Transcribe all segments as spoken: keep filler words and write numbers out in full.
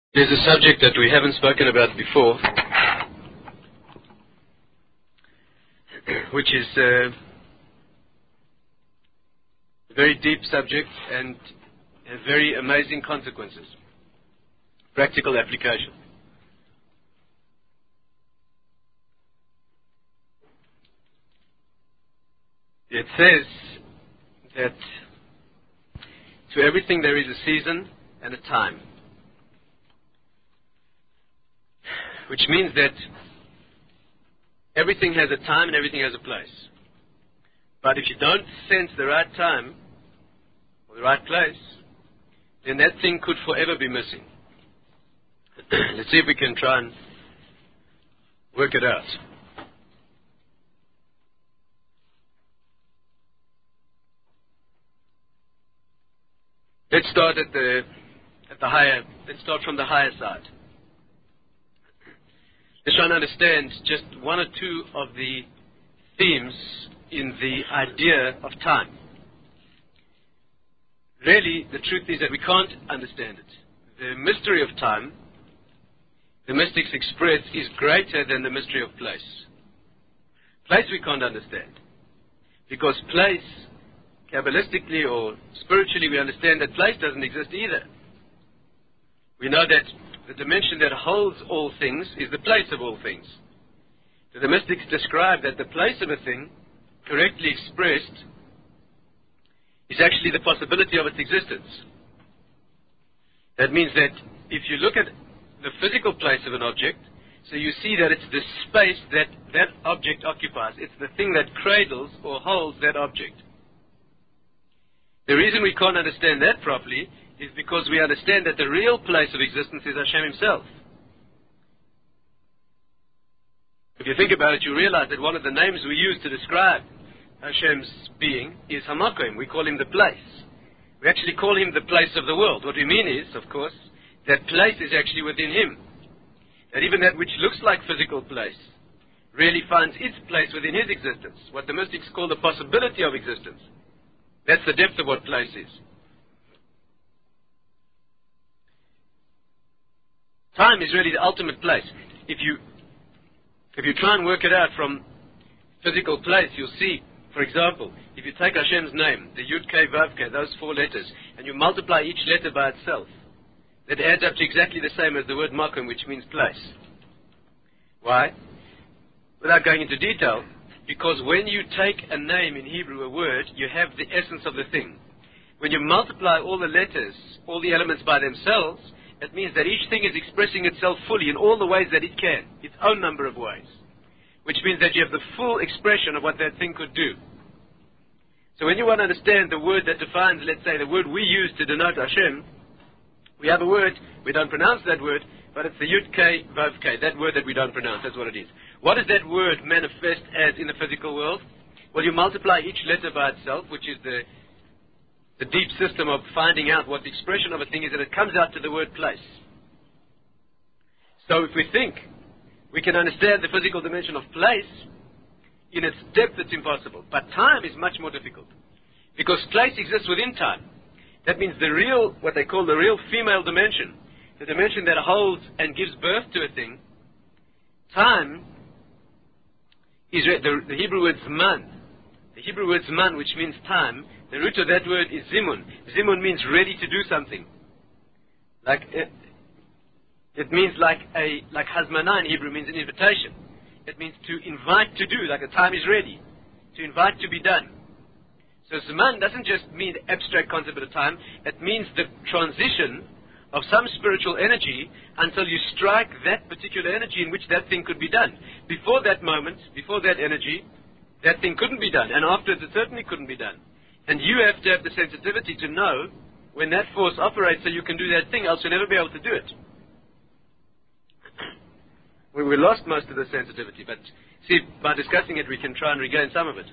There's a subject that we haven't spoken about before, which is uh, a very deep subject and has very amazing consequences. Practical application. It says that to everything there is a season and a time. Which means that everything has a time and everything has a place. But if you don't sense the right time or the right place, then that thing could forever be missing. Let's see if we can try and work it out. Let's start at the at the higher. Let's start from the higher side. Let's try and understand just one or two of the themes in the idea of time. Really, the truth is that we can't understand it. The mystery of time, the mystics express, is greater than the mystery of place. Place we can't understand. Because place, Kabbalistically or spiritually, we understand that place doesn't exist either. We know that the dimension that holds all things is the place of all things. So the mystics describe that the place of a thing, correctly expressed, is actually the possibility of its existence. That means that if you look at the physical place of an object, so you see that it's the space that that object occupies. It's the thing that cradles or holds that object. The reason we can't understand that properly is because we understand that the real place of existence is Hashem himself. If you think about it, you realize that one of the names we use to describe Hashem's being is Hamakom. We call him the place. We actually call him the place of the world. What we mean is, of course, that place is actually within him. That even that which looks like physical place really finds its place within his existence. What the mystics call the possibility of existence. That's the depth of what place is. Time is really the ultimate place. If you if you try and work it out from physical place, you'll see, for example, if you take Hashem's name, the Yud Kei Vav Kei, those four letters, and you multiply each letter by itself, that adds up to exactly the same as the word Makom, which means place. Why? Without going into detail, because when you take a name in Hebrew, a word, you have the essence of the thing. When you multiply all the letters, all the elements by themselves, it means that each thing is expressing itself fully in all the ways that it can, its own number of ways. Which means that you have the full expression of what that thing could do. So when you want to understand the word that defines, let's say, the word we use to denote Hashem, we have a word, we don't pronounce that word, but it's the Yud Kei Vav Kei, that word that we don't pronounce, that's what it is. What does that word manifest as in the physical world? Well, you multiply each letter by itself, which is the the deep system of finding out what the expression of a thing is, and it comes out to the word place. So if we think we can understand the physical dimension of place, in its depth it's impossible. But time is much more difficult. Because place exists within time. That means the real, what they call the real female dimension, the dimension that holds and gives birth to a thing, time is the, the Hebrew word zman. The Hebrew word zman, which means time, the root of that word is zimun. Zimun means ready to do something. Like it, it means like a like hazmana in Hebrew means an invitation. It means to invite to do, like a time is ready, to invite to be done. So zman doesn't just mean the abstract concept of time. It means the transition of some spiritual energy until you strike that particular energy in which that thing could be done. Before that moment, before that energy, that thing couldn't be done, and afterwards it certainly couldn't be done. And you have to have the sensitivity to know when that force operates so you can do that thing, else you'll never be able to do it. we, we lost most of the sensitivity, but see, by discussing it we can try and regain some of it.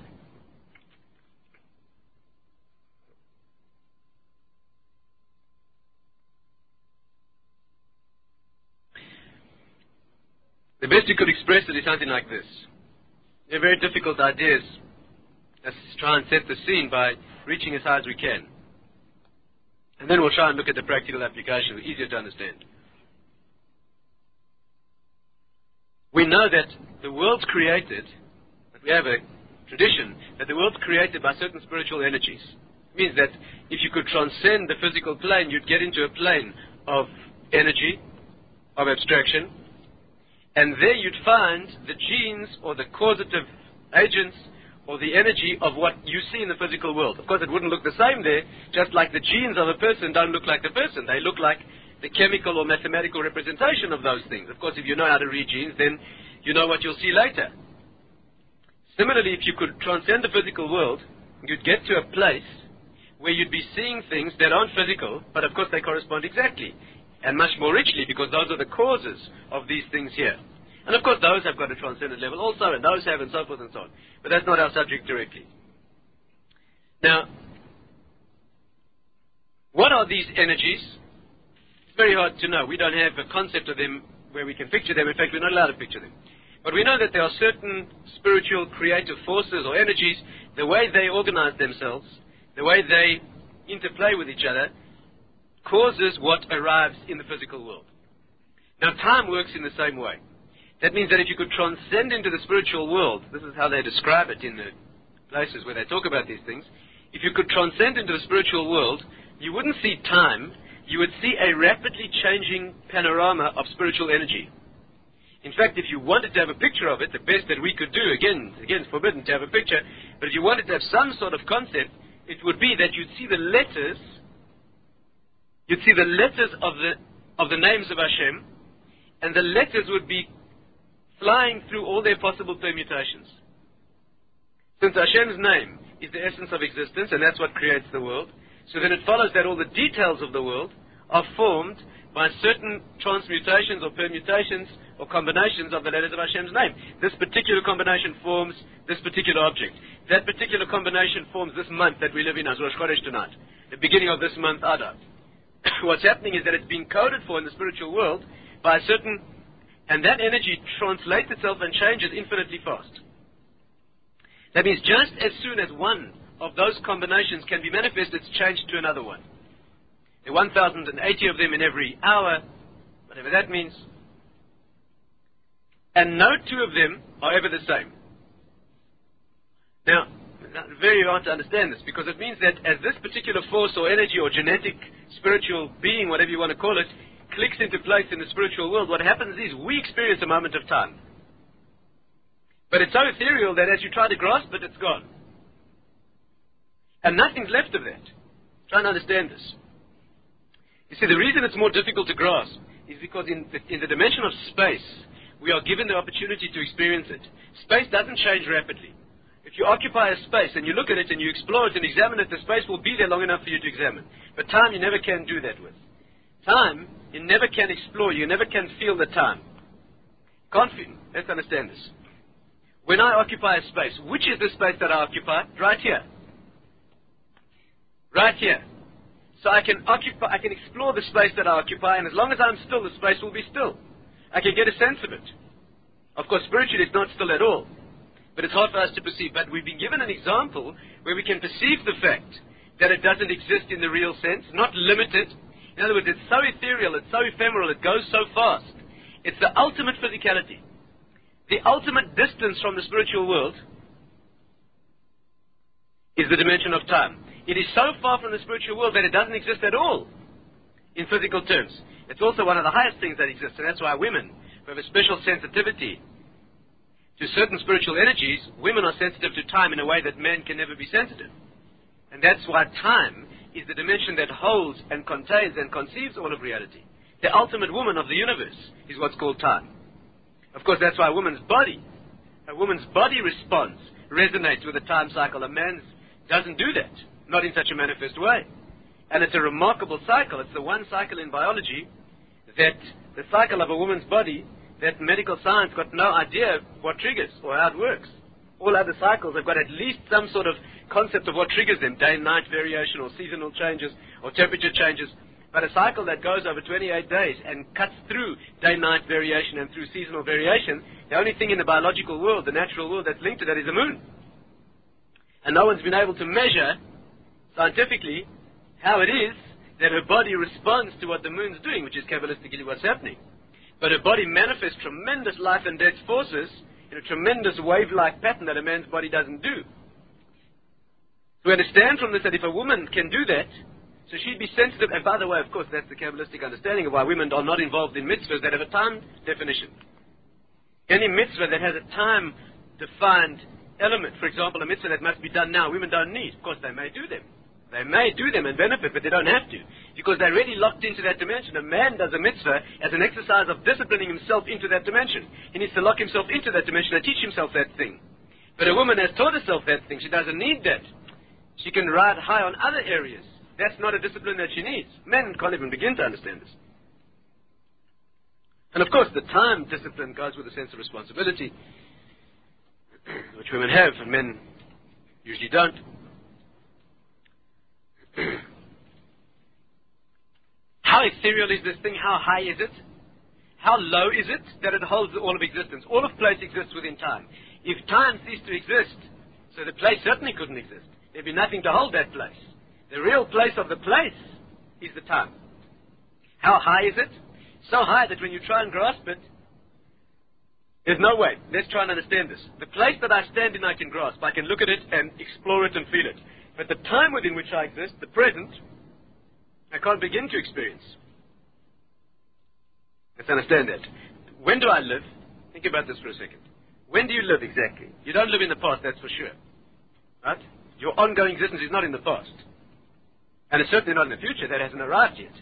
The best you could express it is something like this. They're very difficult ideas. Let's try and set the scene by reaching as high as we can. And then we'll try and look at the practical application, easier to understand. we know that the world's created, that we have a tradition that the world's created by certain spiritual energies. It means that if you could transcend the physical plane, you'd get into a plane of energy, of abstraction, and there you'd find the genes or the causative agents or the energy of what you see in the physical world. Of course, it wouldn't look the same there, just like the genes of a person don't look like the person. They look like the chemical or mathematical representation of those things. Of course, if you know how to read genes, then you know what you'll see later. Similarly, if you could transcend the physical world, you'd get to a place where you'd be seeing things that aren't physical, but of course they correspond exactly, and much more richly, because those are the causes of these things here. And of course those have got a transcendent level also, and those have, and so forth and so on. But that's not our subject directly. Now, what are these energies? It's very hard to know. We don't have a concept of them where we can picture them. In fact, we're not allowed to picture them. But we know that there are certain spiritual creative forces or energies, the way they organize themselves, the way they interplay with each other, causes what arrives in the physical world. Now, time works in the same way. That means that if you could transcend into the spiritual world, this is how they describe it in the places where they talk about these things, if you could transcend into the spiritual world, you wouldn't see time, you would see a rapidly changing panorama of spiritual energy. In fact, if you wanted to have a picture of it, the best that we could do, again, again, it's forbidden to have a picture, but if you wanted to have some sort of concept, it would be that you'd see the letters, you'd see the letters of the, of the names of Hashem, and the letters would be flying through all their possible permutations. Since Hashem's name is the essence of existence, and that's what creates the world, so then it follows that all the details of the world are formed by certain transmutations or permutations or combinations of the letters of Hashem's name. This particular combination forms this particular object. That particular combination forms this month that we live in as Rosh Chodesh tonight, the beginning of this month, Adar. What's happening is that it's being coded for in the spiritual world by a certain, and that energy translates itself and changes infinitely fast. That means just as soon as one of those combinations can be manifested, it's changed to another one. There are one thousand eighty of them in every hour, whatever that means. And no two of them are ever the same. Now, it's very hard to understand this, because it means that as this particular force or energy or genetic, spiritual being, whatever you want to call it, clicks into place in the spiritual world, what happens is we experience a moment of time. But it's so ethereal that as you try to grasp it, it's gone. And nothing's left of that. Try and understand this. You see, the reason it's more difficult to grasp is because in the, in the dimension of space, we are given the opportunity to experience it. Space doesn't change rapidly. If you occupy a space and you look at it and you explore it and examine it, the space will be there long enough for you to examine. But time, you never can do that with. Time, you never can explore. You never can feel the time. Can't feel. Let's understand this. When I occupy a space, which is the space that I occupy? Right here. Right here. So I can occupy, I can explore the space that I occupy, and as long as I'm still, the space will be still. I can get a sense of it. Of course, spiritually, it's not still at all. But it's hard for us to perceive. But we've been given an example where we can perceive the fact that it doesn't exist in the real sense, not limited. In other words, it's so ethereal, it's so ephemeral, it goes so fast. It's the ultimate physicality. The ultimate distance from the spiritual world is the dimension of time. It is so far from the spiritual world that it doesn't exist at all in physical terms. It's also one of the highest things that exists, and that's why women, who have a special sensitivity to certain spiritual energies, women are sensitive to time in a way that men can never be sensitive. And that's why time is the dimension that holds and contains and conceives all of reality. The ultimate woman of the universe is what's called time. Of course, that's why a woman's body, a woman's body response, resonates with the time cycle. A man's doesn't do that, not in such a manifest way. And it's a remarkable cycle. It's the one cycle in biology that the cycle of a woman's body that medical science got no idea what triggers or how it works. All other cycles have got at least some sort of concept of what triggers them, day and night variation or seasonal changes or temperature changes. But a cycle that goes over twenty-eight days and cuts through day-night variation and through seasonal variation, the only thing in the biological world, the natural world that's linked to that is the moon. And no one's been able to measure scientifically how it is that her body responds to what the moon's doing, which is Kabbalistically what's happening. But her body manifests tremendous life and death forces in a tremendous wave-like pattern that a man's body doesn't do. So we understand from this that if a woman can do that, so she'd be sensitive, and by the way, of course, that's the Kabbalistic understanding of why women are not involved in mitzvahs that have a time definition. Any mitzvah that has a time-defined element, for example, a mitzvah that must be done now, women don't need. Of course, they may do them. They may do them and benefit, but they don't have to, because they're already locked into that dimension. A man does a mitzvah as an exercise of disciplining himself into that dimension. He needs to lock himself into that dimension and teach himself that thing. But a woman has taught herself that thing. She doesn't need that. She can ride high on other areas. That's not a discipline that she needs. Men can't even begin to understand this. And of course, the time discipline goes with a sense of responsibility, which women have and men usually don't. How ethereal is this thing? How high is it? How low is it that it holds all of existence? All of place exists within time. If time ceased to exist, so the place certainly couldn't exist. There'd be nothing to hold that place. The real place of the place is the time. How high is it? So high that when you try and grasp it, there's no way. Let's try and understand this. The place that I stand in I can grasp. I can look at it and explore it and feel it. But the time within which I exist, the present, I can't begin to experience. Let's understand that. When do I live? Think about this for a second. When do you live exactly? You don't live in the past, that's for sure. Right? Your ongoing existence is not in the past. And it's certainly not in the future. That hasn't arrived yet.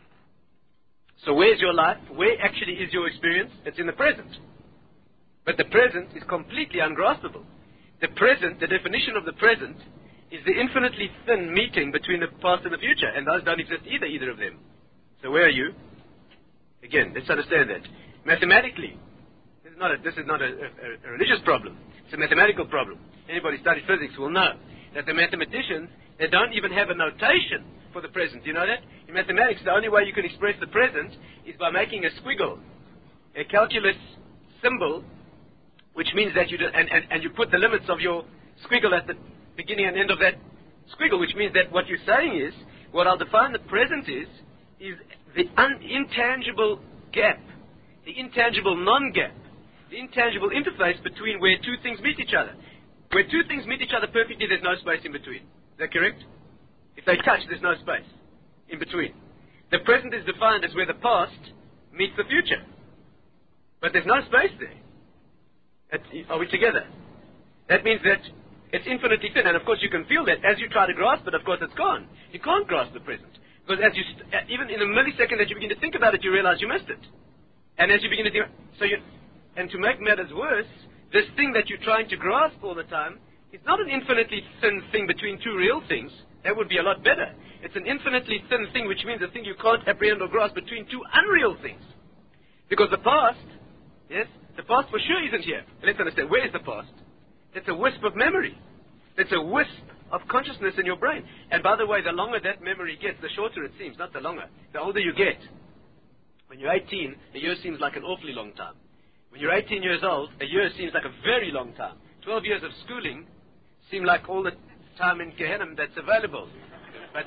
So where's your life? Where actually is your experience? It's in the present. But the present is completely ungraspable. The present, the definition of the present, is the infinitely thin meeting between the past and the future. And those don't exist either, either of them. So where are you? Again, let's understand that. Mathematically, this is not a, this is not a, a, a religious problem. It's a mathematical problem. Anybody who studied physics will know that the mathematicians, they don't even have a notation for the present. You know that? In mathematics, the only way you can express the present is by making a squiggle, a calculus symbol, which means that you do, and, and, and you put the limits of your squiggle at the beginning and end of that squiggle, which means that what you're saying is, what I'll define the present is, is the un- intangible gap, the intangible non-gap, the intangible interface between where two things meet each other. Where two things meet each other perfectly, there's no space in between. Is that correct? If they touch, there's no space in between. The present is defined as where the past meets the future. But there's no space there. That's, are we together? That means that it's infinitely thin. And of course you can feel that. As you try to grasp it, of course it's gone. You can't grasp the present. Because as you st- even in the millisecond that you begin to think about it, you realize you missed it. And as you begin to think, so you, and to make matters worse, this thing that you're trying to grasp all the time is not an infinitely thin thing between two real things. That would be a lot better. It's an infinitely thin thing, which means a thing you can't apprehend or grasp between two unreal things. Because the past, yes, the past for sure isn't here. Let's understand, where is the past? It's a wisp of memory. It's a wisp of consciousness in your brain. And by the way, the longer that memory gets, the shorter it seems, not the longer. The older you get. When you're eighteen, a year seems like an awfully long time. When you're eighteen years old, a year seems like a very long time. Twelve years of schooling seem like all the time in Gehenna that's available. But,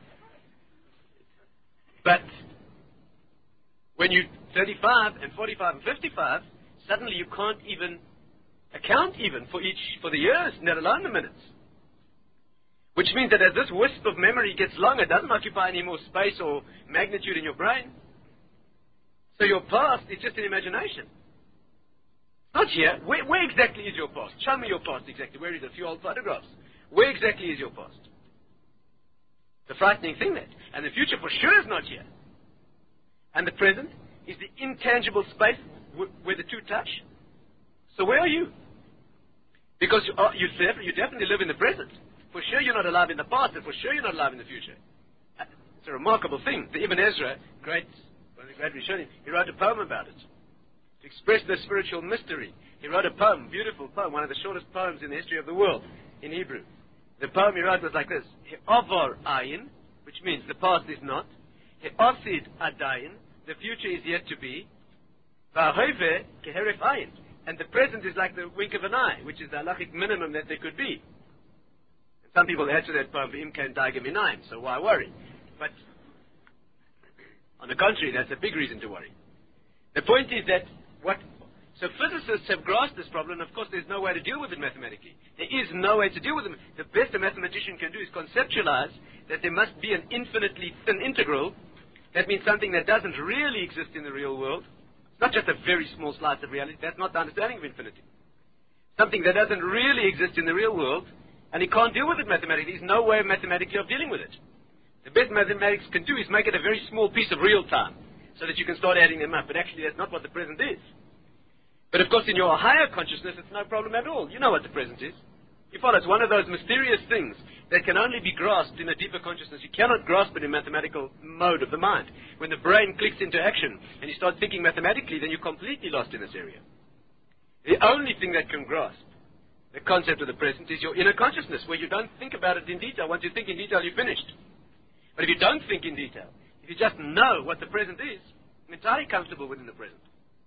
but when you're thirty-five and forty-five and fifty-five, suddenly you can't even account even for each, for the years, let alone the minutes. Which means that as this wisp of memory gets longer, it doesn't occupy any more space or magnitude in your brain. So your past is just an imagination. Not here. Where, where exactly is your past? Show me your past exactly. Where is it? A few old photographs. Where exactly is your past? The frightening thing that. And the future for sure is not here. And the present is the intangible space w- where the two touch. So where are you? Because you, are, you, def- you definitely live in the present. For sure you're not alive in the past, and for sure you're not alive in the future. It's a remarkable thing. The Ibn Ezra, great, one of the great Rishonim, he wrote a poem about it. To express the spiritual mystery. He wrote a poem, beautiful poem, one of the shortest poems in the history of the world, in Hebrew. The poem he wrote was like this. He'avar ayin, which means the past is not. He'asid adayin, the future is yet to be. Va'hoive keheref ayin. And the present is like the wink of an eye, which is the halachic minimum that there could be. And some people add to that poem, v'im kan daigem inayim, so why worry? But on the contrary, that's a big reason to worry. The point is that what... So physicists have grasped this problem, and of course there's no way to deal with it mathematically. There is no way to deal with it. The best a mathematician can do is conceptualize that there must be an infinitely thin integral. That means something that doesn't really exist in the real world. It's not just a very small slice of reality. That's not the understanding of infinity. Something that doesn't really exist in the real world, and he can't deal with it mathematically. There's no way mathematically of dealing with it. The best mathematics can do is make it a very small piece of real time, so that you can start adding them up. But actually that's not what the present is. But of course in your higher consciousness it's no problem at all. You know what the present is. You follow, it's one of those mysterious things that can only be grasped in a deeper consciousness. You cannot grasp it in mathematical mode of the mind. When the brain clicks into action and you start thinking mathematically, then you're completely lost in this area. The only thing that can grasp the concept of the present is your inner consciousness, where you don't think about it in detail. Once you think in detail, you're finished. But if you don't think in detail, if you just know what the present is, you're entirely comfortable within the present.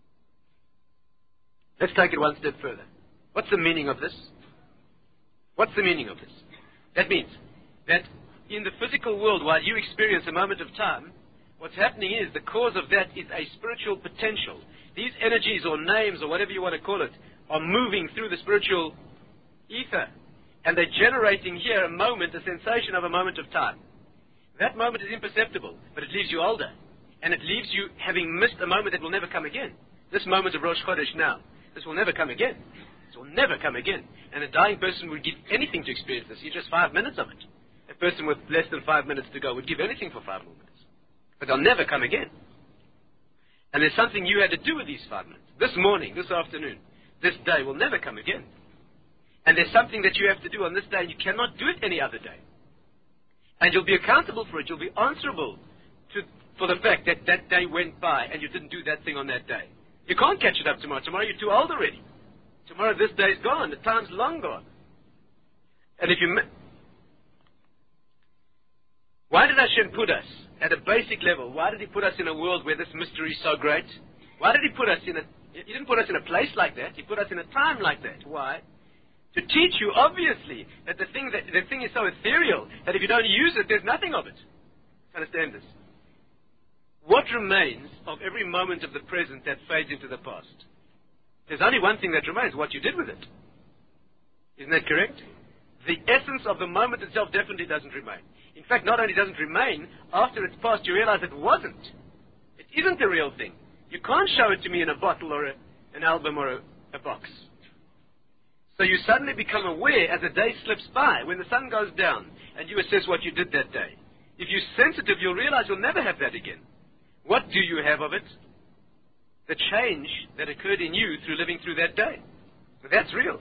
Let's take it one step further. What's the meaning of this? What's the meaning of this? That means that in the physical world, while you experience a moment of time, what's happening is the cause of that is a spiritual potential. These energies or names or whatever you want to call it are moving through the spiritual ether, and they're generating here a moment, a sensation of a moment of time. That moment is imperceptible, but it leaves you older, and it leaves you having missed a moment that will never come again. This moment of Rosh Chodesh now, this will never come again. This will never come again. And a dying person would give anything to experience this. You just five minutes of it. A person with less than five minutes to go would give anything for five more minutes. But they'll never come again. And there's something you had to do with these five minutes. This morning, this afternoon, this day will never come again. And there's something that you have to do on this day, and you cannot do it any other day. And you'll be accountable for it. You'll be answerable to, for the fact that that day went by and you didn't do that thing on that day. You can't catch it up tomorrow. Tomorrow you're too old already. Tomorrow this day's gone. The time's long gone. And if you... Why did Hashem put us at a basic level? Why did He put us in a world where this mystery is so great? Why did He put us in a... He didn't put us in a place like that. He put us in a time like that. Why? To teach you, obviously, that the thing that the thing is so ethereal that if you don't use it, there's nothing of it. Understand this? What remains of every moment of the present that fades into the past? There's only one thing that remains, what you did with it. Isn't that correct? The essence of the moment itself definitely doesn't remain. In fact, not only doesn't remain, after it's passed you realize it wasn't. It isn't the real thing. You can't show it to me in a bottle or a, an album or a, a box. So you suddenly become aware as the day slips by, when the sun goes down, and you assess what you did that day. If you're sensitive, you'll realize you'll never have that again. What do you have of it? The change that occurred in you through living through that day. That's real.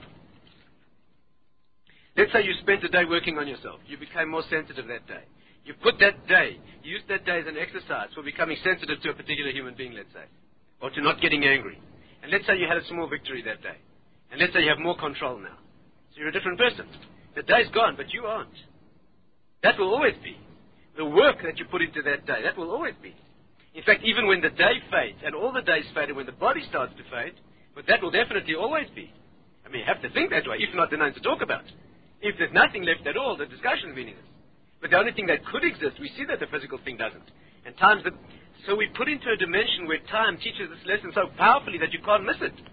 Let's say you spent a day working on yourself. You became more sensitive that day. You put that day, you used that day as an exercise for becoming sensitive to a particular human being, let's say, or to not getting angry. And let's say you had a small victory that day. And let's say you have more control now. So you're a different person. The day's gone, but you aren't. That will always be. The work that you put into that day, that will always be. In fact, even when the day fades, and all the days fade, and when the body starts to fade, but that will definitely always be. I mean, you have to think that way. If not, there's nothing to talk about. If there's nothing left at all, the discussion is meaningless. But the only thing that could exist, we see that the physical thing doesn't. And time's the, so we put into a dimension where time teaches this lesson so powerfully that you can't miss it.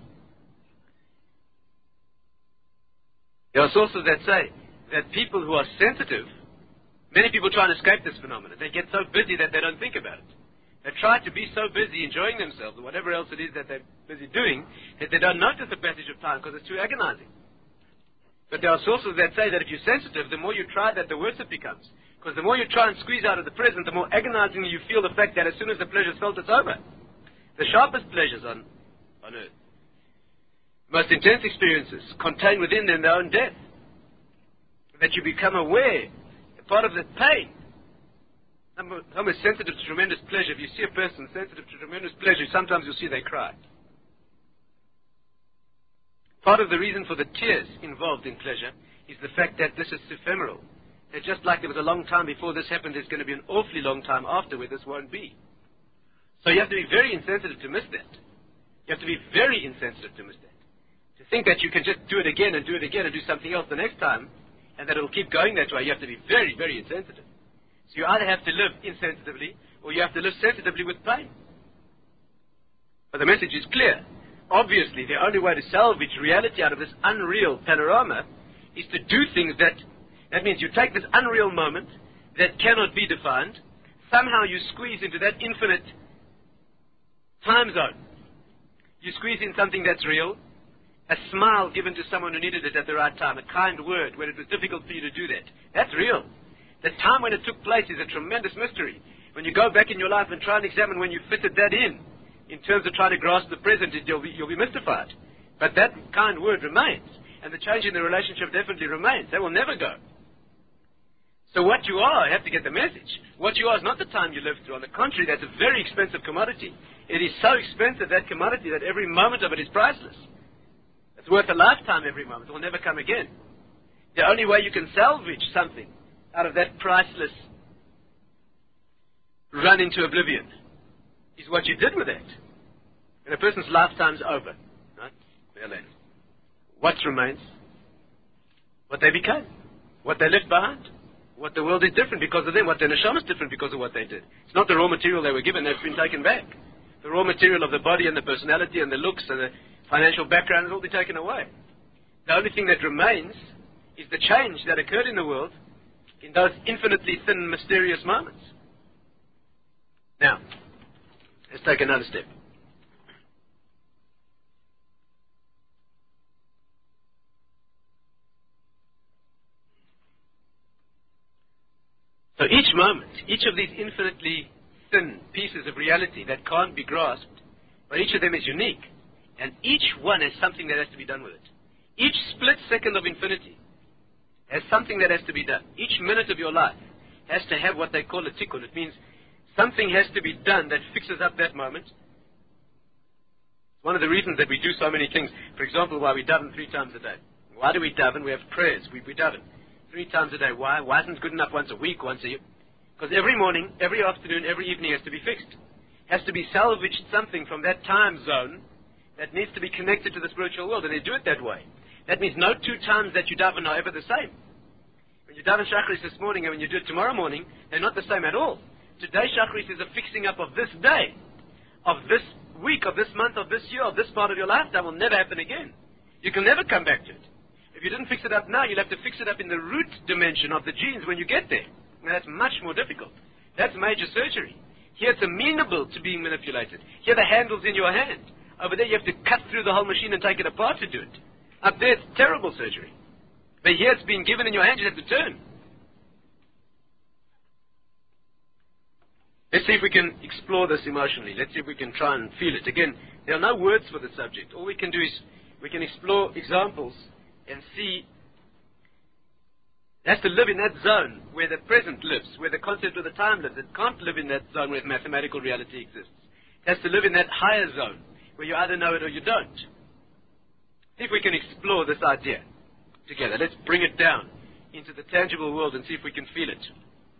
There are sources that say that people who are sensitive, many people try and escape this phenomenon. They get so busy that they don't think about it. They try to be so busy enjoying themselves or whatever else it is that they're busy doing that they don't notice the passage of time because it's too agonizing. But there are sources that say that if you're sensitive, the more you try that, the worse it becomes. Because the more you try and squeeze out of the present, the more agonizing you feel the fact that as soon as the pleasure's felt, it's over. The sharpest pleasures on, on earth, most intense experiences, contain within them their own death. That you become aware, part of the pain. Someone is sensitive to tremendous pleasure. If you see a person sensitive to tremendous pleasure, sometimes you'll see they cry. Part of the reason for the tears involved in pleasure is the fact that this is ephemeral. That just like there was a long time before this happened, there's going to be an awfully long time after where this won't be. So you have to be very insensitive to miss that. You have to be very insensitive to miss that. To think that you can just do it again and do it again and do something else the next time, and that it'll keep going that way, you have to be very, very insensitive. So you either have to live insensitively, or you have to live sensitively with pain. But the message is clear. Obviously, the only way to salvage reality out of this unreal panorama is to do things that, that means you take this unreal moment that cannot be defined, somehow you squeeze into that infinite time zone. You squeeze in something that's real, a smile given to someone who needed it at the right time, a kind word when it was difficult for you to do that. That's real. The time when it took place is a tremendous mystery. When you go back in your life and try and examine when you fitted that in, in terms of trying to grasp the present, you'll be, you'll be mystified. But that kind word remains, and the change in the relationship definitely remains. That will never go. So what you are, I have to get the message. What you are is not the time you live through. On the contrary, that's a very expensive commodity. It is so expensive, that commodity, that every moment of it is priceless. It's worth a lifetime every moment. It will never come again. The only way you can salvage something out of that priceless run into oblivion is what you did with it. And a person's lifetime's over. Right? Well then, what remains? What they became. What they left behind. What the world is different because of them. What their neshama is different because of what they did. It's not the raw material they were given that's been taken back. The raw material of the body and the personality and the looks and the financial background will all be taken away. The only thing that remains is the change that occurred in the world in those infinitely thin, mysterious moments. Now, let's take another step. So each moment, each of these infinitely thin pieces of reality that can't be grasped, but each of them is unique, and each one has something that has to be done with it. Each split second of infinity has something that has to be done. Each minute of your life has to have what they call a tikkun. It means something has to be done that fixes up that moment. One of the reasons that we do so many things, for example, why we daven three times a day. Why do we daven? We have prayers. We, we daven three times a day. Why? Why isn't it good enough once a week, once a year? Because every morning, every afternoon, every evening has to be fixed. Has to be salvaged something from that time zone that needs to be connected to the spiritual world, and they do it that way. That means no two times that you daven are ever the same. When you daven Shachris this morning and when you do it tomorrow morning, they're not the same at all. Today Shachris is a fixing up of this day, of this week, of this month, of this year, of this part of your life. That will never happen again. You can never come back to it. If you didn't fix it up now, you'll have to fix it up in the root dimension of the genes when you get there. Now, that's much more difficult. That's major surgery. Here it's amenable to being manipulated. Here the handle's in your hand. Over there you have to cut through the whole machine and take it apart to do it. Up there it's terrible surgery. But here it's been given in your hand, you have to turn. Let's see if we can explore this emotionally. Let's see if we can try and feel it. Again, there are no words for the subject. All we can do is we can explore examples and see. It has to live in that zone where the present lives, where the concept of the time lives. It can't live in that zone where mathematical reality exists. It has to live in that higher zone where you either know it or you don't. See if we can explore this idea together. Let's bring it down into the tangible world and see if we can feel it.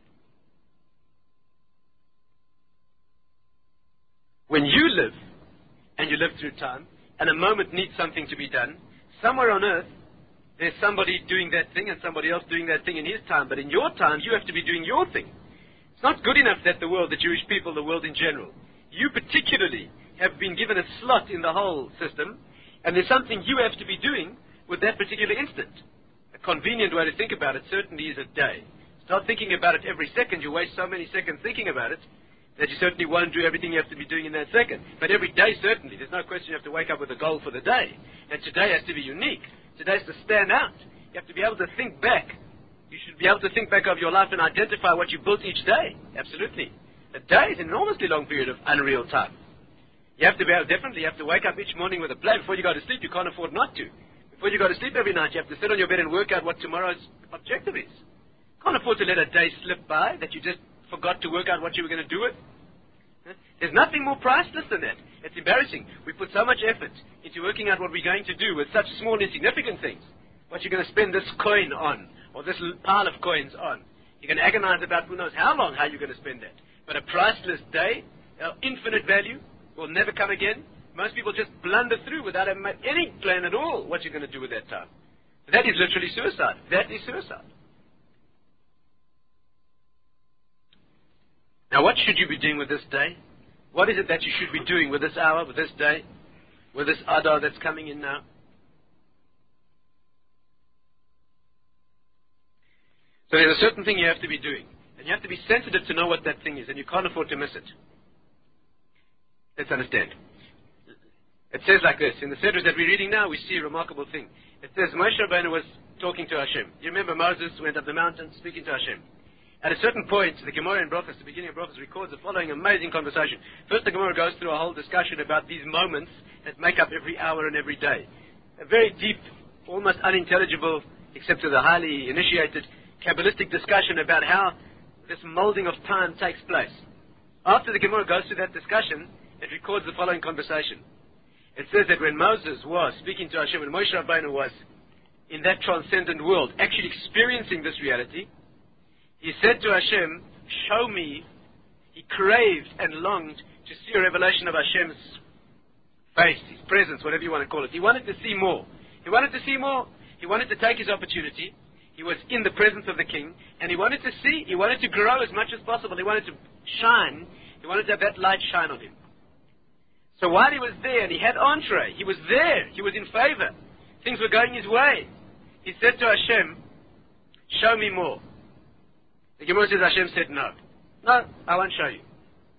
When you live, and you live through time, and a moment needs something to be done, somewhere on earth, there's somebody doing that thing and somebody else doing that thing in his time. But in your time, you have to be doing your thing. It's not good enough that the world, the Jewish people, the world in general, you particularly have been given a slot in the whole system, and there's something you have to be doing with that particular instant. A convenient way to think about it certainly is a day. Start thinking about it every second. You waste so many seconds thinking about it that you certainly won't do everything you have to be doing in that second. But every day, certainly. There's no question you have to wake up with a goal for the day. And today has to be unique. Today has to stand out. You have to be able to think back. You should be able to think back over your life and identify what you built each day. Absolutely. A day is an enormously long period of unreal time. You have to be able, definitely, you have to wake up each morning with a plan. Before you go to sleep, you can't afford not to. Before you go to sleep every night, you have to sit on your bed and work out what tomorrow's objective is. You can't afford to let a day slip by that you just forgot to work out what you were going to do with. There's nothing more priceless than that. It's embarrassing. We put so much effort into working out what we're going to do with such small, insignificant things. What you're going to spend this coin on, or this pile of coins on. You're going to agonize about who knows how long, how you're going to spend that. But a priceless day, of infinite value, will never come again. Most people just blunder through without having made any plan at all what you're going to do with that time. That is literally suicide. That is suicide. Now, what should you be doing with this day? What is it that you should be doing with this hour, with this day, with this Adar that's coming in now? So there's a certain thing you have to be doing. And you have to be sensitive to know what that thing is, and you can't afford to miss it. Let's understand. It says like this. In the Sedras that we're reading now, we see a remarkable thing. It says Moshe Rabbeinu was talking to Hashem. You remember Moses went up the mountain speaking to Hashem. At a certain point, the Gemara in Brachos, the beginning of Brachos, records the following amazing conversation. First, the Gemara goes through a whole discussion about these moments that make up every hour and every day. A very deep, almost unintelligible, except to the highly initiated, Kabbalistic discussion about how this molding of time takes place. After the Gemara goes through that discussion, it records the following conversation. It says that when Moses was speaking to Hashem, when Moshe Rabbeinu was in that transcendent world, actually experiencing this reality, he said to Hashem, show me. He craved and longed to see a revelation of Hashem's face, His presence, whatever you want to call it. He wanted to see more. He wanted to see more. He wanted to take his opportunity. He was in the presence of the king, and he wanted to see, he wanted to grow as much as possible. He wanted to shine. He wanted to have that light shine on him. So while he was there, and he had entree, he was there, he was in favor, things were going his way, he said to Hashem, show me more. The Gemara says Hashem said no. No, I won't show you.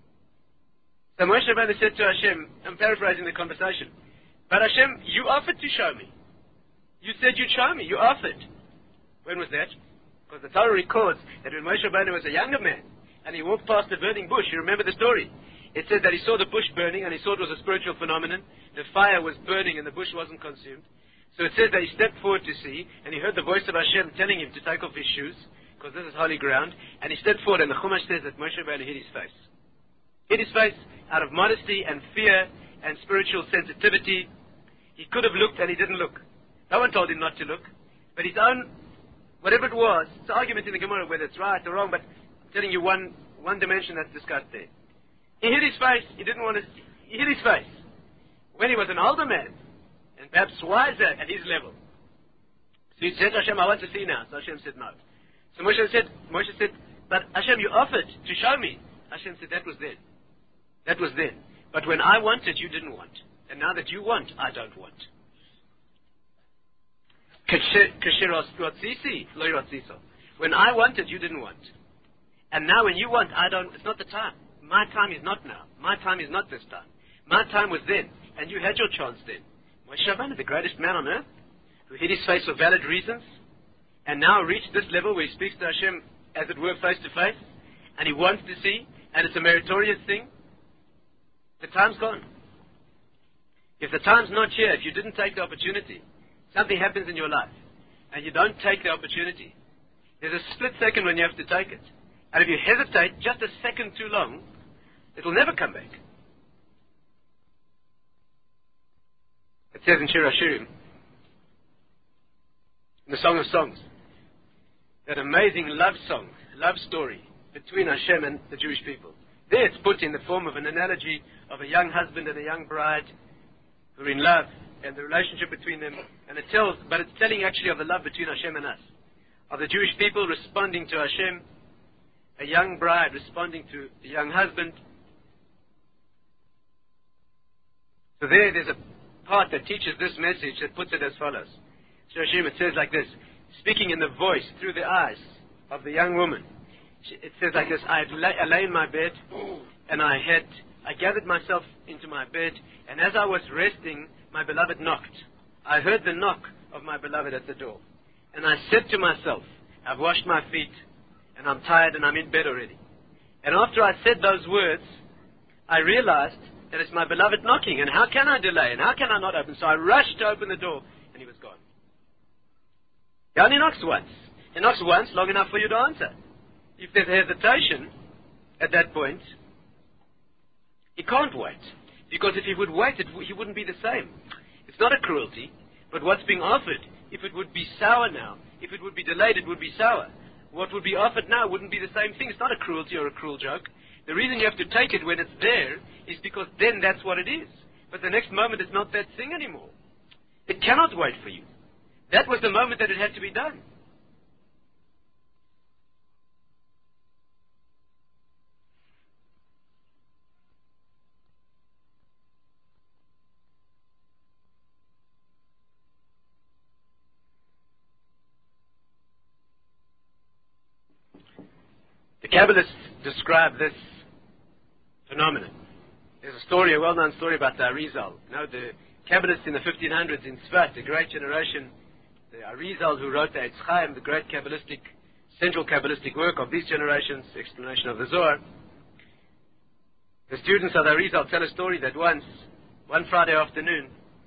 So Moshe Rabbeinu said to Hashem, I'm paraphrasing the conversation, but Hashem, you offered to show me. You said you'd show me. You offered. When was that? Because the Torah records that when Moshe Rabbeinu was a younger man, and he walked past a burning bush, you remember the story? It says that he saw the bush burning, and he saw it was a spiritual phenomenon. The fire was burning, and the bush wasn't consumed. So it says that he stepped forward to see, and he heard the voice of Hashem telling him to take off his shoes, because this is holy ground, and he stepped forward, and the Chumash says that Moshe Rabbeinu hid his face. Hid his face out of modesty and fear and spiritual sensitivity. He could have looked, and he didn't look. No one told him not to look, but his own, whatever it was, it's an argument in the Gemara whether it's right or wrong, but I'm telling you one, one dimension that's discussed there. He hid his face, he didn't want to, he hid his face. When he was an older man, and perhaps wiser at his level. So he said, Hashem, I want to see now. So Hashem said, no. So Moshe said, Moshe said, but Hashem, you offered to show me. Hashem said, that was then. That was then. But when I wanted, you didn't want. And now that you want, I don't want. When I wanted, you didn't want. And now when you want, I don't, it's not the time. My time is not now. My time is not this time. My time was then. And you had your chance then. Moshe Rabbeinu, the greatest man on earth, who hid his face for valid reasons, and now reached this level where he speaks to Hashem, as it were, face to face, and he wants to see, and it's a meritorious thing. The time's gone. If the time's not here, if you didn't take the opportunity, something happens in your life, and you don't take the opportunity, there's a split second when you have to take it. And if you hesitate just a second too long, it will never come back. It says in Shir HaShirim, in the Song of Songs, that amazing love song, love story between Hashem and the Jewish people. There it's put in the form of an analogy of a young husband and a young bride who are in love and the relationship between them. And it tells, but it's telling actually of the love between Hashem and us. Of the Jewish people responding to Hashem, a young bride responding to a young husband. So there, there's a part that teaches this message that puts it as follows. So Hashem, it says like this, speaking in the voice through the eyes of the young woman. It says like this, I, had lay, I lay in my bed, and I had, I gathered myself into my bed, and as I was resting, my beloved knocked. I heard the knock of my beloved at the door. And I said to myself, I've washed my feet, and I'm tired, and I'm in bed already. And after I said those words, I realized that it's my beloved knocking, and how can I delay, and how can I not open? So I rushed to open the door, and he was gone. He only knocks once. He knocks once, long enough for you to answer. If there's hesitation at that point, he can't wait. Because if he would wait, it w- he wouldn't be the same. It's not a cruelty, but what's being offered, if it would be sour now, if it would be delayed, it would be sour. What would be offered now wouldn't be the same thing. It's not a cruelty or a cruel joke. The reason you have to take it when it's there is because then that's what it is. But the next moment it's not that thing anymore. It cannot wait for you. That was the moment that it had to be done. Kabbalists describe this phenomenon. There's a story, a well-known story about the Arizal. You know, the Kabbalists in the fifteen hundreds in Tzfat, the great generation, the Arizal who wrote the Eitz Chaim, the great Kabbalistic, central Kabbalistic work of these generations, explanation of the Zohar. The students of the Arizal tell a story that once, one Friday afternoon,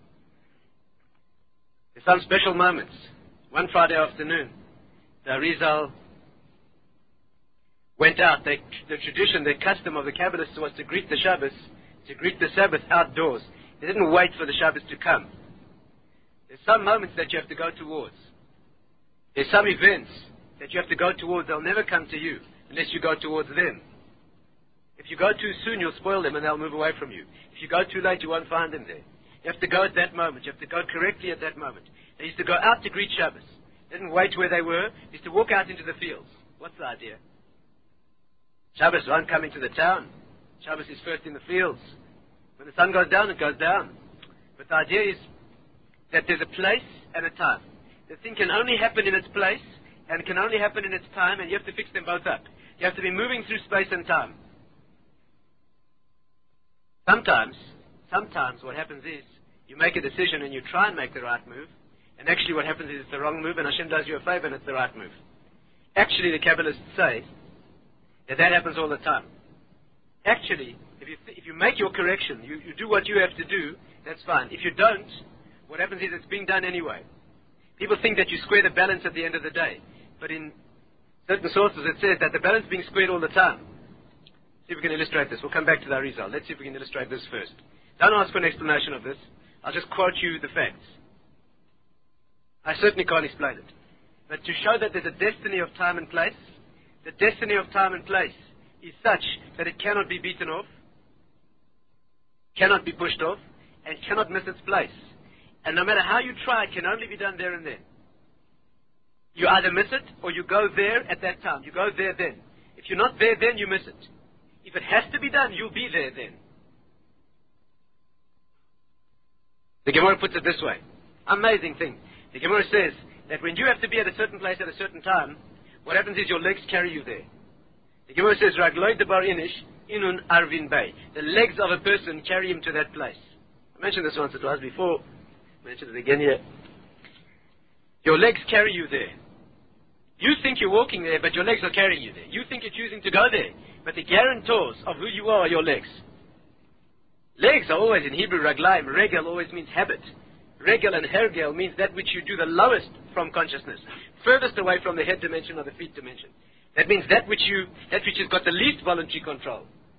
there's some special moments. One Friday afternoon, the Arizal went out. They, the tradition, the custom of the Kabbalists was to greet the Shabbos, to greet the Sabbath outdoors. They didn't wait for the Shabbos to come. There's some moments that you have to go towards. There's some events that you have to go towards. They'll never come to you unless you go towards them. If you go too soon, you'll spoil them and they'll move away from you. If you go too late, you won't find them there. You have to go at that moment. You have to go correctly at that moment. They used to go out to greet Shabbos. They didn't wait where they were. They used to walk out into the fields. What's the idea? Shabbos won't come into the town. Shabbos is first in the fields. When the sun goes down, it goes down. But the idea is that there's a place and a time. The thing can only happen in its place and it can only happen in its time, and you have to fix them both up. You have to be moving through space and time. Sometimes, sometimes what happens is you make a decision and you try and make the right move, and actually what happens is it's the wrong move, and Hashem does you a favor and it's the right move. Actually, the Kabbalists say that that happens all the time. Actually, if you, th- if you make your correction, you, you do what you have to do, that's fine. If you don't, what happens is it's being done anyway. People think that you square the balance at the end of the day, but in certain sources it says that the balance is being squared all the time. See if we can illustrate this. We'll come back to the Arizal. Let's see if we can illustrate this first. Don't ask for an explanation of this. I'll just quote you the facts. I certainly can't explain it. But to show that there's a destiny of time and place, the destiny of time and place is such that it cannot be beaten off, cannot be pushed off, and cannot miss its place. And no matter how you try, it can only be done there and then. You either miss it or you go there at that time. You go there then. If you're not there then, you miss it. If it has to be done, you'll be there then. The Gemara puts it this way. Amazing thing. The Gemara says that when you have to be at a certain place at a certain time, what happens is your legs carry you there. The Gemara says, Ragloi debar inish inun arvin bay. The legs of a person carry him to that place. I mentioned this once or twice before. I mentioned it again here. Your legs carry you there. You think you're walking there, but your legs are carrying you there. You think you're choosing to go there, but the guarantors of who you are are your legs. Legs are always, in Hebrew, raglaim. Regel always means habit. Regel and hergel means that which you do the lowest from consciousness, furthest away from the head dimension or the feet dimension. That means that which you, that which has got the least voluntary control.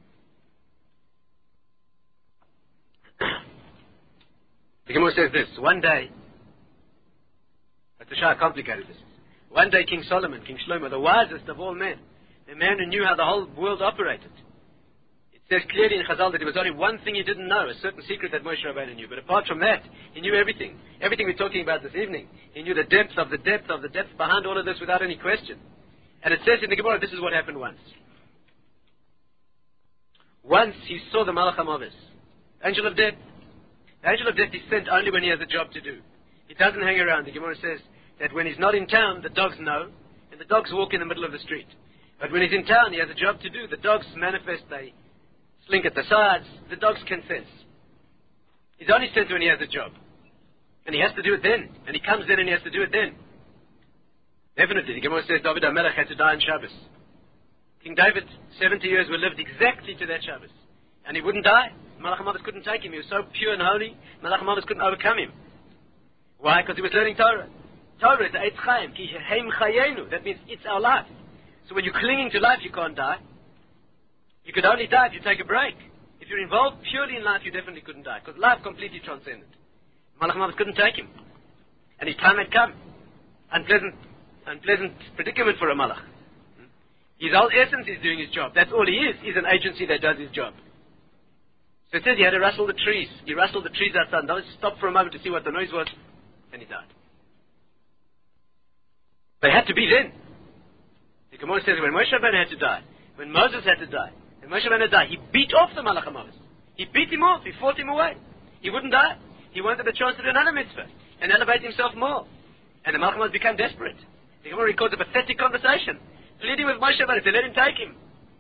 The Gemara says this, one day, but the Shah complicated this. One day King Solomon, King Shlomo, the wisest of all men, the man who knew how the whole world operated. It says clearly in Chazal that there was only one thing he didn't know, a certain secret that Moshe Rabbeinu knew. But apart from that, he knew everything. Everything we're talking about this evening. He knew the depth of the depth of the depth behind all of this without any question. And it says in the Gemara, this is what happened once. Once he saw the Malach HaMavis, angel of death. The angel of death is sent only when he has a job to do. He doesn't hang around. The Gemara says that when he's not in town, the dogs know, and the dogs walk in the middle of the street. But when he's in town, he has a job to do. The dogs manifest, they slink at the sides. The dogs can sense. He's only sent when he has a job. And he has to do it then. And he comes in and he has to do it then. Definitely, the Gemara says David HaMelech had to die on Shabbos. King David, seventy years were lived exactly to that Shabbos. And he wouldn't die. Malach HaMavis couldn't take him. He was so pure and holy, Malach HaMavis couldn't overcome him. Why? Because he was learning Torah. Torah is the Eitz Chaim. Ki heim chayenu. That means it's our life. So when you're clinging to life, you can't die. You could only die if you take a break. If you're involved purely in life, you definitely couldn't die. Because life completely transcended. Malach HaMavis couldn't take him. And his time had come. Unpleasant, unpleasant predicament for a Malach. His whole essence is doing his job. That's all he is. He's an agency that does his job. So it says he had to rustle the trees. He rustled the trees outside. Now let's stop for a moment to see what the noise was. And he died. But it had to be then. The Gemara says when Moshe Rabbeinu had to die, when Moses had to die, when Moshe Rabbeinu died, he beat off the Malach HaMavis. He beat him off. He fought him away. He wouldn't die. He wanted the chance to do another mitzvah and elevate himself more. And the Malach HaMavis became desperate. The Gemara records a pathetic conversation. pleading with Moshe about it. They let him take him.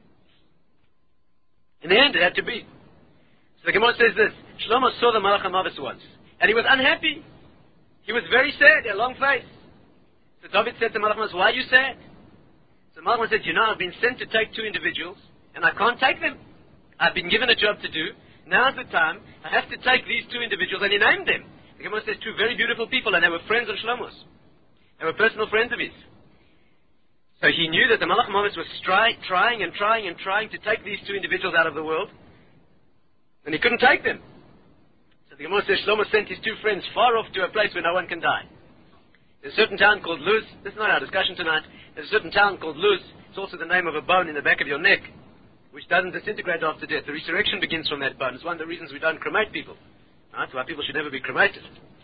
In the end, it had to be. So the Gemara says this. Shlomo saw the Malach HaMavis once, and he was unhappy. He was very sad. He had a long face. So David said to Malach HaMavis, why are you sad? So Malach HaMavis said, you know, I've been sent to take two individuals, and I can't take them. I've been given a job to do. Now's the time. I have to take these two individuals, and he named them. The Gemara says two very beautiful people, and they were friends of Shlomo's. They were personal friends of his. So he knew that the Malach HaMavis was stri- trying and trying and trying to take these two individuals out of the world, and he couldn't take them. So the Gemara says Shlomo sent his two friends far off to a place where no one can die. There's a certain town called Luz. This is not our discussion tonight. There's a certain town called Luz. It's also the name of a bone in the back of your neck, which doesn't disintegrate after death. The resurrection begins from that bone. It's one of the reasons we don't cremate people. Right? Why people should never be cremated.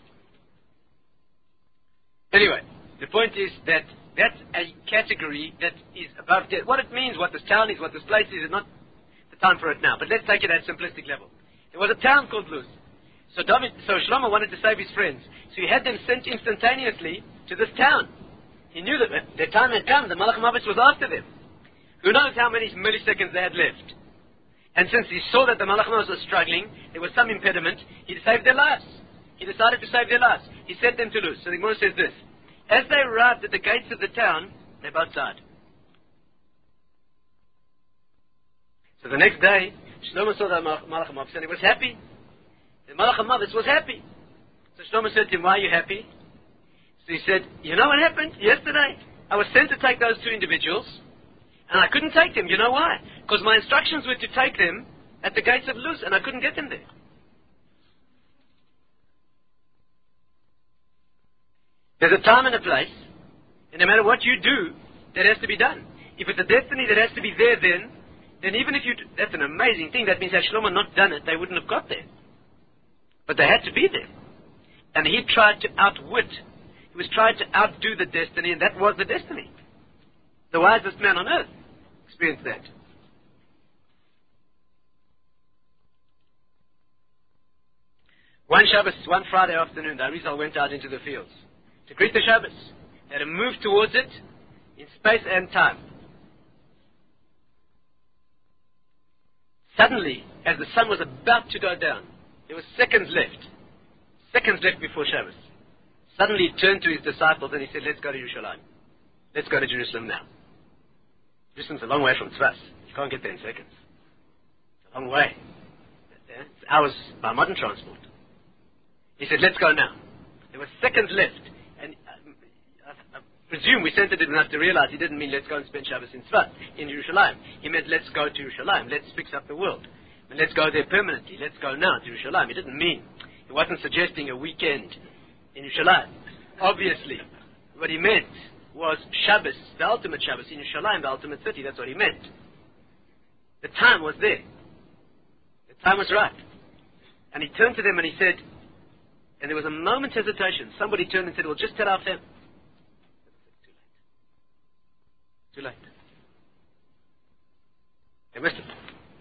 Anyway, the point is that that's a category that is above death. What it means, what this town is, what this place is, is not the time for it now. But let's take it at a simplistic level. There was a town called Luz. So David, so Shlomo wanted to save his friends. So he had them sent instantaneously to this town. He knew that their time had come. The Malach HaMavis was after them. Who knows how many milliseconds they had left. And since he saw that the Malach HaMavis was struggling, there was some impediment, he saved their lives. He decided to save their lives. He sent them to Luz. So the Gemara says this. As they arrived at the gates of the town, they both died. So the next day, Shlomo saw the Malach HaMavis and he was happy. The Malach HaMavis was happy. So Shlomo said to him, why are you happy? So he said, you know what happened? Yesterday, I was sent to take those two individuals, and I couldn't take them. You know why? Because my instructions were to take them at the gates of Luz, and I couldn't get them there. There's a time and a place, and no matter what you do, that has to be done. If it's a destiny that has to be there then, then even if you... Do, that's an amazing thing. That means had Shlomo not done it, they wouldn't have got there. But they had to be there. And he tried to outwit. He was trying to outdo the destiny, and that was the destiny. The wisest man on earth experienced that. One Shabbos, one Friday afternoon, the Arizal went out into the fields to greet the Shabbos. They had to move towards it in space and time. Suddenly, as the sun was about to go down, there were seconds left. Seconds left before Shabbos. Suddenly he turned to his disciples and he said, let's go to Yerushalayim. Let's go to Jerusalem now. Jerusalem's a long way from Tzfas. You can't get there in seconds. It's a long way. It's hours by modern transport. He said, let's go now. There were seconds left. And I, I, I presume we centered it enough to realize he didn't mean let's go and spend Shabbos in Tzfas, in Yerushalayim. He meant let's go to Yerushalayim. Let's fix up the world. And let's go there permanently. Let's go now to Yerushalayim. He didn't mean, he wasn't suggesting a weekend in Yerushalayim. Obviously, what he meant was Shabbos, the ultimate Shabbos, in Yerushalayim, the ultimate city. That's what he meant. The time was there. The time was right. And he turned to them and he said, and there was a moment's hesitation. Somebody turned and said, well, just tell our family. Too late. Too late. They missed it.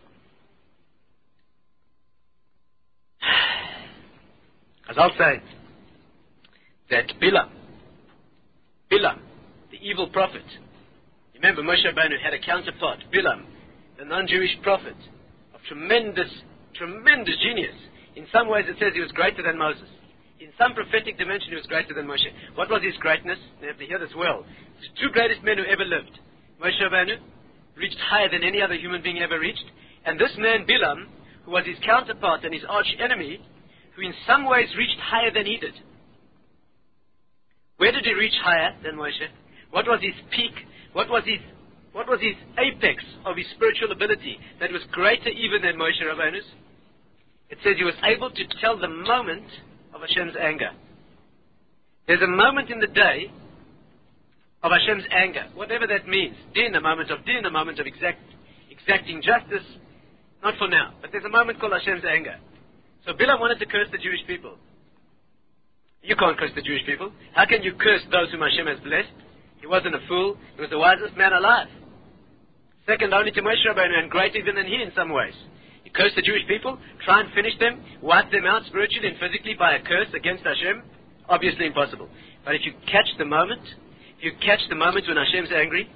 As I'll say, that Bilam, Bilam, the evil prophet, remember Moshe Rabbeinu had a counterpart, Bilam, the non-Jewish prophet, of tremendous, tremendous genius. In some ways it says he was greater than Moses. In some prophetic dimension he was greater than Moshe. What was his greatness? You have to hear this well. The two greatest men who ever lived, Moshe Rabbeinu, reached higher than any other human being ever reached, and this man Bilam, who was his counterpart and his arch enemy, who in some ways reached higher than he did. Where did he reach higher than Moshe? What was his peak? What was his, what was his apex of his spiritual ability that was greater even than Moshe Rabbeinu's? It says he was able to tell the moment of Hashem's anger. There's a moment in the day of Hashem's anger, whatever that means. Din, a moment of din, a moment of exact, exacting justice. Not for now, but there's a moment called Hashem's anger. So Bilam wanted to curse the Jewish people. You can't curse the Jewish people. How can you curse those whom Hashem has blessed? He wasn't a fool. He was the wisest man alive. Second only to Moshe Rabbeinu and greater even than he in some ways. You curse the Jewish people, try and finish them, wipe them out spiritually and physically by a curse against Hashem. Obviously impossible. But if you catch the moment, if you catch the moment when Hashem's angry,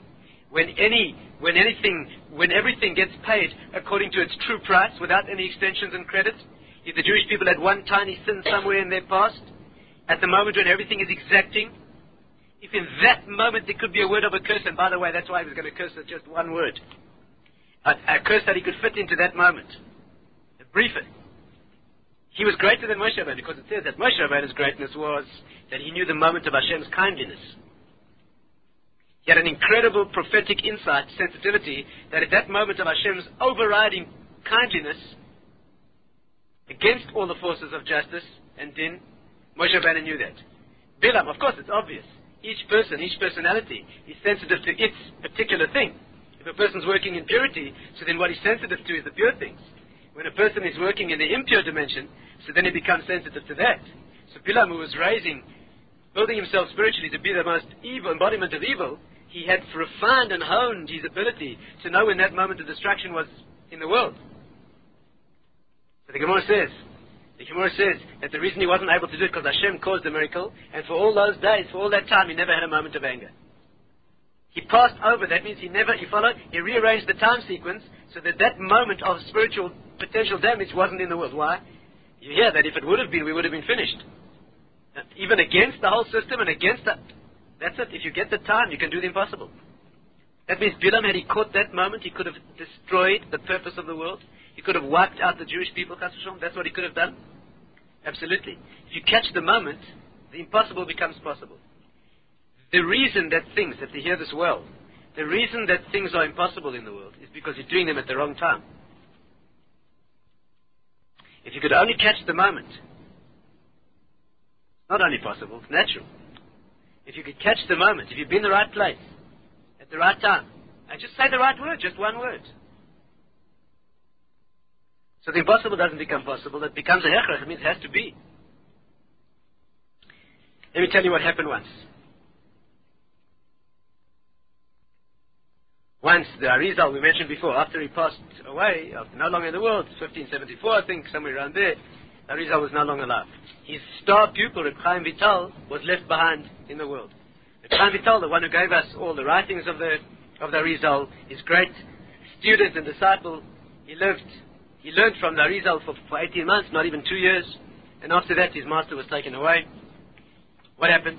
when any, when anything, when everything gets paid according to its true price without any extensions and credits, if the Jewish people had one tiny sin somewhere in their past, at the moment when everything is exacting, if in that moment there could be a word of a curse, and by the way, that's why he was going to curse with just one word, a, a curse that he could fit into that moment, a briefer. He was greater than Moshe Rabbeinu, because it says that Moshe Rabbeinu's greatness was that he knew the moment of Hashem's kindliness. He had an incredible prophetic insight, sensitivity, that at that moment of Hashem's overriding kindliness against all the forces of justice and din, Moshe Rabbeinu knew that. Bilam, of course, it's obvious. Each person, each personality is sensitive to its particular thing. If a person's working in purity, so then what he's sensitive to is the pure things. When a person is working in the impure dimension, so then he becomes sensitive to that. So Bilam, who was raising, building himself spiritually to be the most evil embodiment of evil, he had refined and honed his ability to know when that moment of destruction was in the world. So the Gemara says, the Gemara says that the reason he wasn't able to do it because Hashem caused the miracle, and for all those days, for all that time, he never had a moment of anger. He passed over, that means he never, you follow, he rearranged the time sequence so that that moment of spiritual potential damage wasn't in the world. Why? You hear that if it would have been, we would have been finished. Even against the whole system and against that. That's it. If you get the time, you can do the impossible. That means Bilam, had he caught that moment, he could have destroyed the purpose of the world. He could have wiped out the Jewish people. That's what he could have done. Absolutely. If you catch the moment, the impossible becomes possible. The reason that things, that you hear this well, the reason that things are impossible in the world is because you're doing them at the wrong time. If you could only catch the moment, not only possible, it's natural. If you could catch the moment, if you'd be in the right place, at the right time, and just say the right word, just one word. So the impossible doesn't become possible, it becomes a hechrach, it means it has to be. Let me tell you what happened once. Once, the Arizal, we mentioned before, after he passed away, after no longer in the world, fifteen seventy-four, I think, somewhere around there, Arizal was no longer alive. His star pupil, Reb Chaim Vital, was left behind in the world. Reb Chaim Vital, the one who gave us all the writings of the of the Arizal, his great student and disciple, he lived, he learned from the Arizal for, for eighteen months, not even two years, and after that his master was taken away. What happened?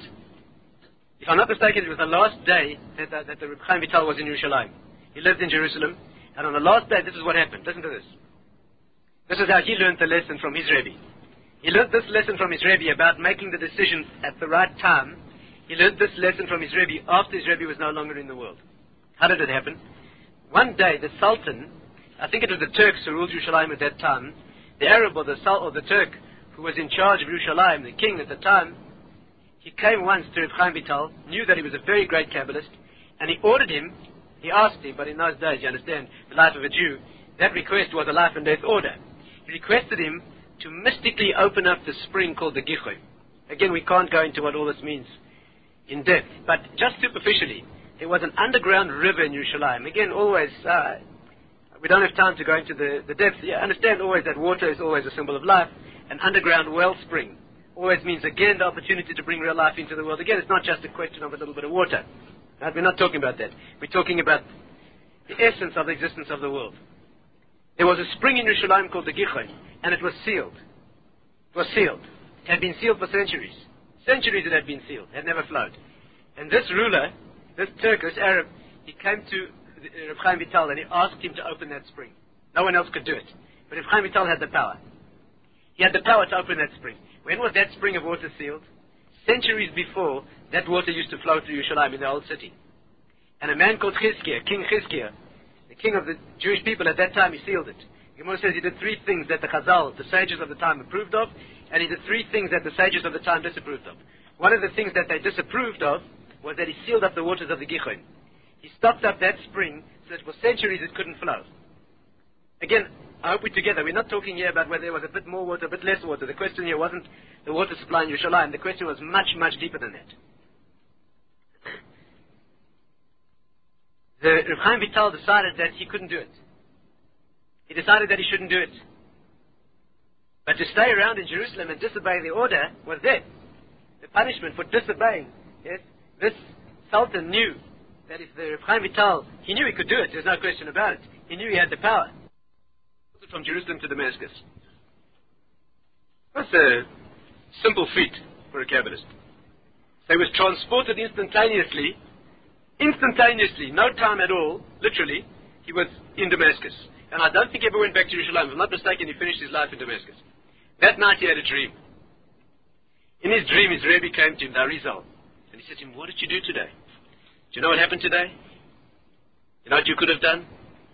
If I'm not mistaken, it was the last day that, that, that the Reb Chaim Vital was in Yerushalayim. He lived in Jerusalem, and on the last day, this is what happened. Listen to this. This is how he learned the lesson from his Rebbe. He learned this lesson from his Rebbe about making the decision at the right time. He learned this lesson from his Rebbe after his Rebbe was no longer in the world. How did it happen? One day, the Sultan, I think it was the Turks who ruled Yerushalayim at that time, the Arab or the Sul or the Turk who was in charge of Yerushalayim, the king at the time, he came once to Reb Chaim Vital, knew that he was a very great Kabbalist, and he ordered him, he asked him, but in those days, you understand, the life of a Jew, that request was a life and death order. He requested him to mystically open up the spring called the Gichoy. Again, we can't go into what all this means in depth, but just superficially, there was an underground river in Yerushalayim. Again, always, uh, we don't have time to go into the, the depths. You understand always that water is always a symbol of life. An underground wellspring always means, again, the opportunity to bring real life into the world. Again, it's not just a question of a little bit of water. Right? We're not talking about that. We're talking about the essence of the existence of the world. There was a spring in Yerushalayim called the Gichoy, and it was sealed. It was sealed. It had been sealed for centuries. Centuries it had been sealed. It had never flowed. And this ruler, this Turkish Arab, he came to Reb Chaim Vital and he asked him to open that spring. No one else could do it. But Reb Chaim Vital had the power. He had the power to open that spring. When was that spring of water sealed? Centuries before, that water used to flow through Yerushalayim in the old city. And a man called Chizkiah, King Chizkiah, the king of the Jewish people at that time, he sealed it. Gemara says he did three things that the Chazal, the sages of the time, approved of, and he did three things that the sages of the time disapproved of. One of the things that they disapproved of was that he sealed up the waters of the Gichoy. He stopped up that spring so that for centuries it couldn't flow. Again, I hope we're together. We're not talking here about whether there was a bit more water, a bit less water. The question here wasn't the water supply in Yerushalayim. The question was much, much deeper than that. The Reb Chaim Vital decided that he couldn't do it. He decided that he shouldn't do it. But to stay around in Jerusalem and disobey the order was death. The punishment for disobeying, yes, this Sultan knew that if the Reb Chaim Vital, he knew he could do it, there's no question about it. He knew he had the power. From Jerusalem to Damascus. That's a simple feat for a Kabbalist. So he was transported instantaneously, instantaneously, no time at all, literally, he was in Damascus. And I don't think he ever went back to Jerusalem. If I'm not mistaken, he finished his life in Damascus. That night he had a dream. In his dream, his Rebbe came to him, the Arizal, and he said to him, what did you do today? Do you know what happened today? You know what you could have done?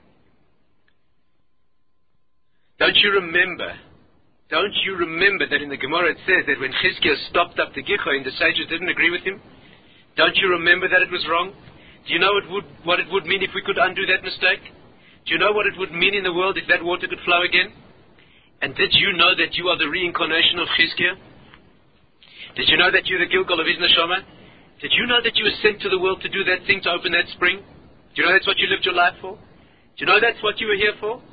Don't you remember, don't you remember that in the Gemara it says that when Chizkiah stopped up the Gicha and the sages didn't agree with him? Don't you remember that it was wrong? Do you know it would, what it would mean if we could undo that mistake? Do you know what it would mean in the world if that water could flow again? And did you know that you are the reincarnation of Chizkiah? Did you know that you're the Gilgal of his neshama? Did you know that you were sent to the world to do that thing, to open that spring? Do you know that's what you lived your life for? Do you know that's what you were here for?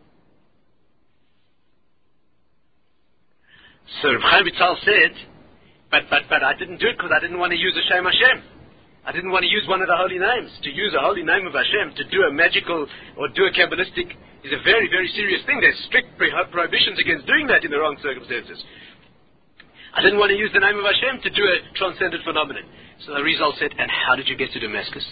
So Reb Chaim Vital said, but, but, but I didn't do it because I didn't want to use Hashem Hashem. I didn't want to use one of the holy names. To use a holy name of Hashem, to do a magical or do a Kabbalistic is a very, very serious thing. There's strict prohibitions against doing that in the wrong circumstances. I didn't want to use the name of Hashem to do a transcendent phenomenon. So the result said, and how did you get to Damascus?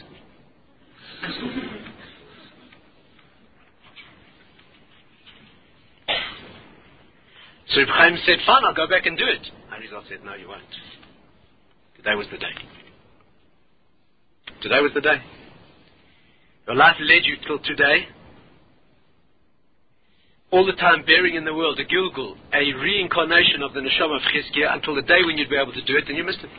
So Reb Chaim said, fine, I'll go back and do it. Arizal said, no, you won't. Today was the day. Today was the day. Your life led you till today. All the time bearing in the world a Gilgul, a reincarnation of the Neshama of Chizkiah, until the day when you'd be able to do it, and you missed it.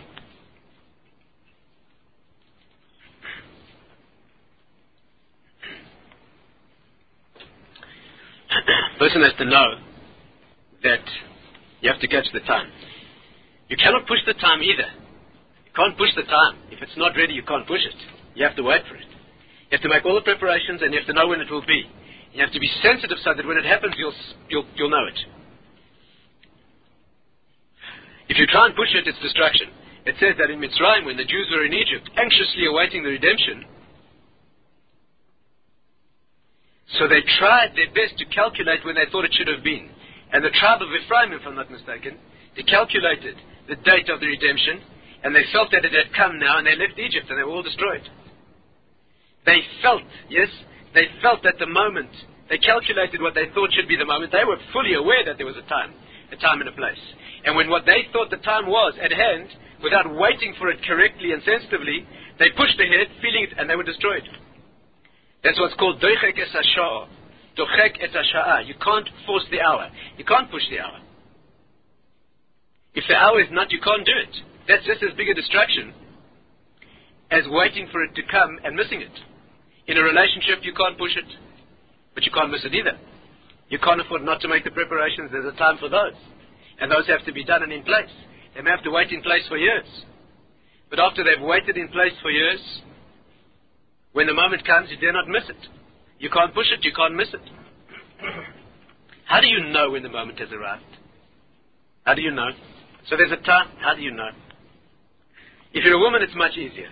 Person has to know that you have to catch the time. You cannot push the time either. You can't push the time. If it's not ready, you can't push it. You have to wait for it. You have to make all the preparations, and you have to know when it will be. You have to be sensitive so that when it happens, you'll, you'll, you'll know it. If you try and push it, it's destruction. It says that in Mitzrayim, when the Jews were in Egypt, anxiously awaiting the redemption, so they tried their best to calculate when they thought it should have been. And the tribe of Ephraim, if I'm not mistaken, they calculated the date of the redemption, and they felt that it had come now, and they left Egypt, and they were all destroyed. They felt, yes, they felt at the moment, they calculated what they thought should be the moment. They were fully aware that there was a time, a time and a place. And when what they thought the time was at hand, without waiting for it correctly and sensitively, they pushed ahead, feeling it, and they were destroyed. That's what's called doichek es hasha'ah. Dochek et hasha'ah. You can't force the hour. You can't push the hour. If the hour is not, you can't do it. That's just as big a distraction as waiting for it to come and missing it. In a relationship, you can't push it, but you can't miss it either. You can't afford not to make the preparations. There's a time for those. And those have to be done and in place. They may have to wait in place for years. But after they've waited in place for years, when the moment comes, you dare not miss it. You can't push it, you can't miss it. How do you know when the moment has arrived? How do you know? So there's a time, how do you know? If you're a woman, it's much easier.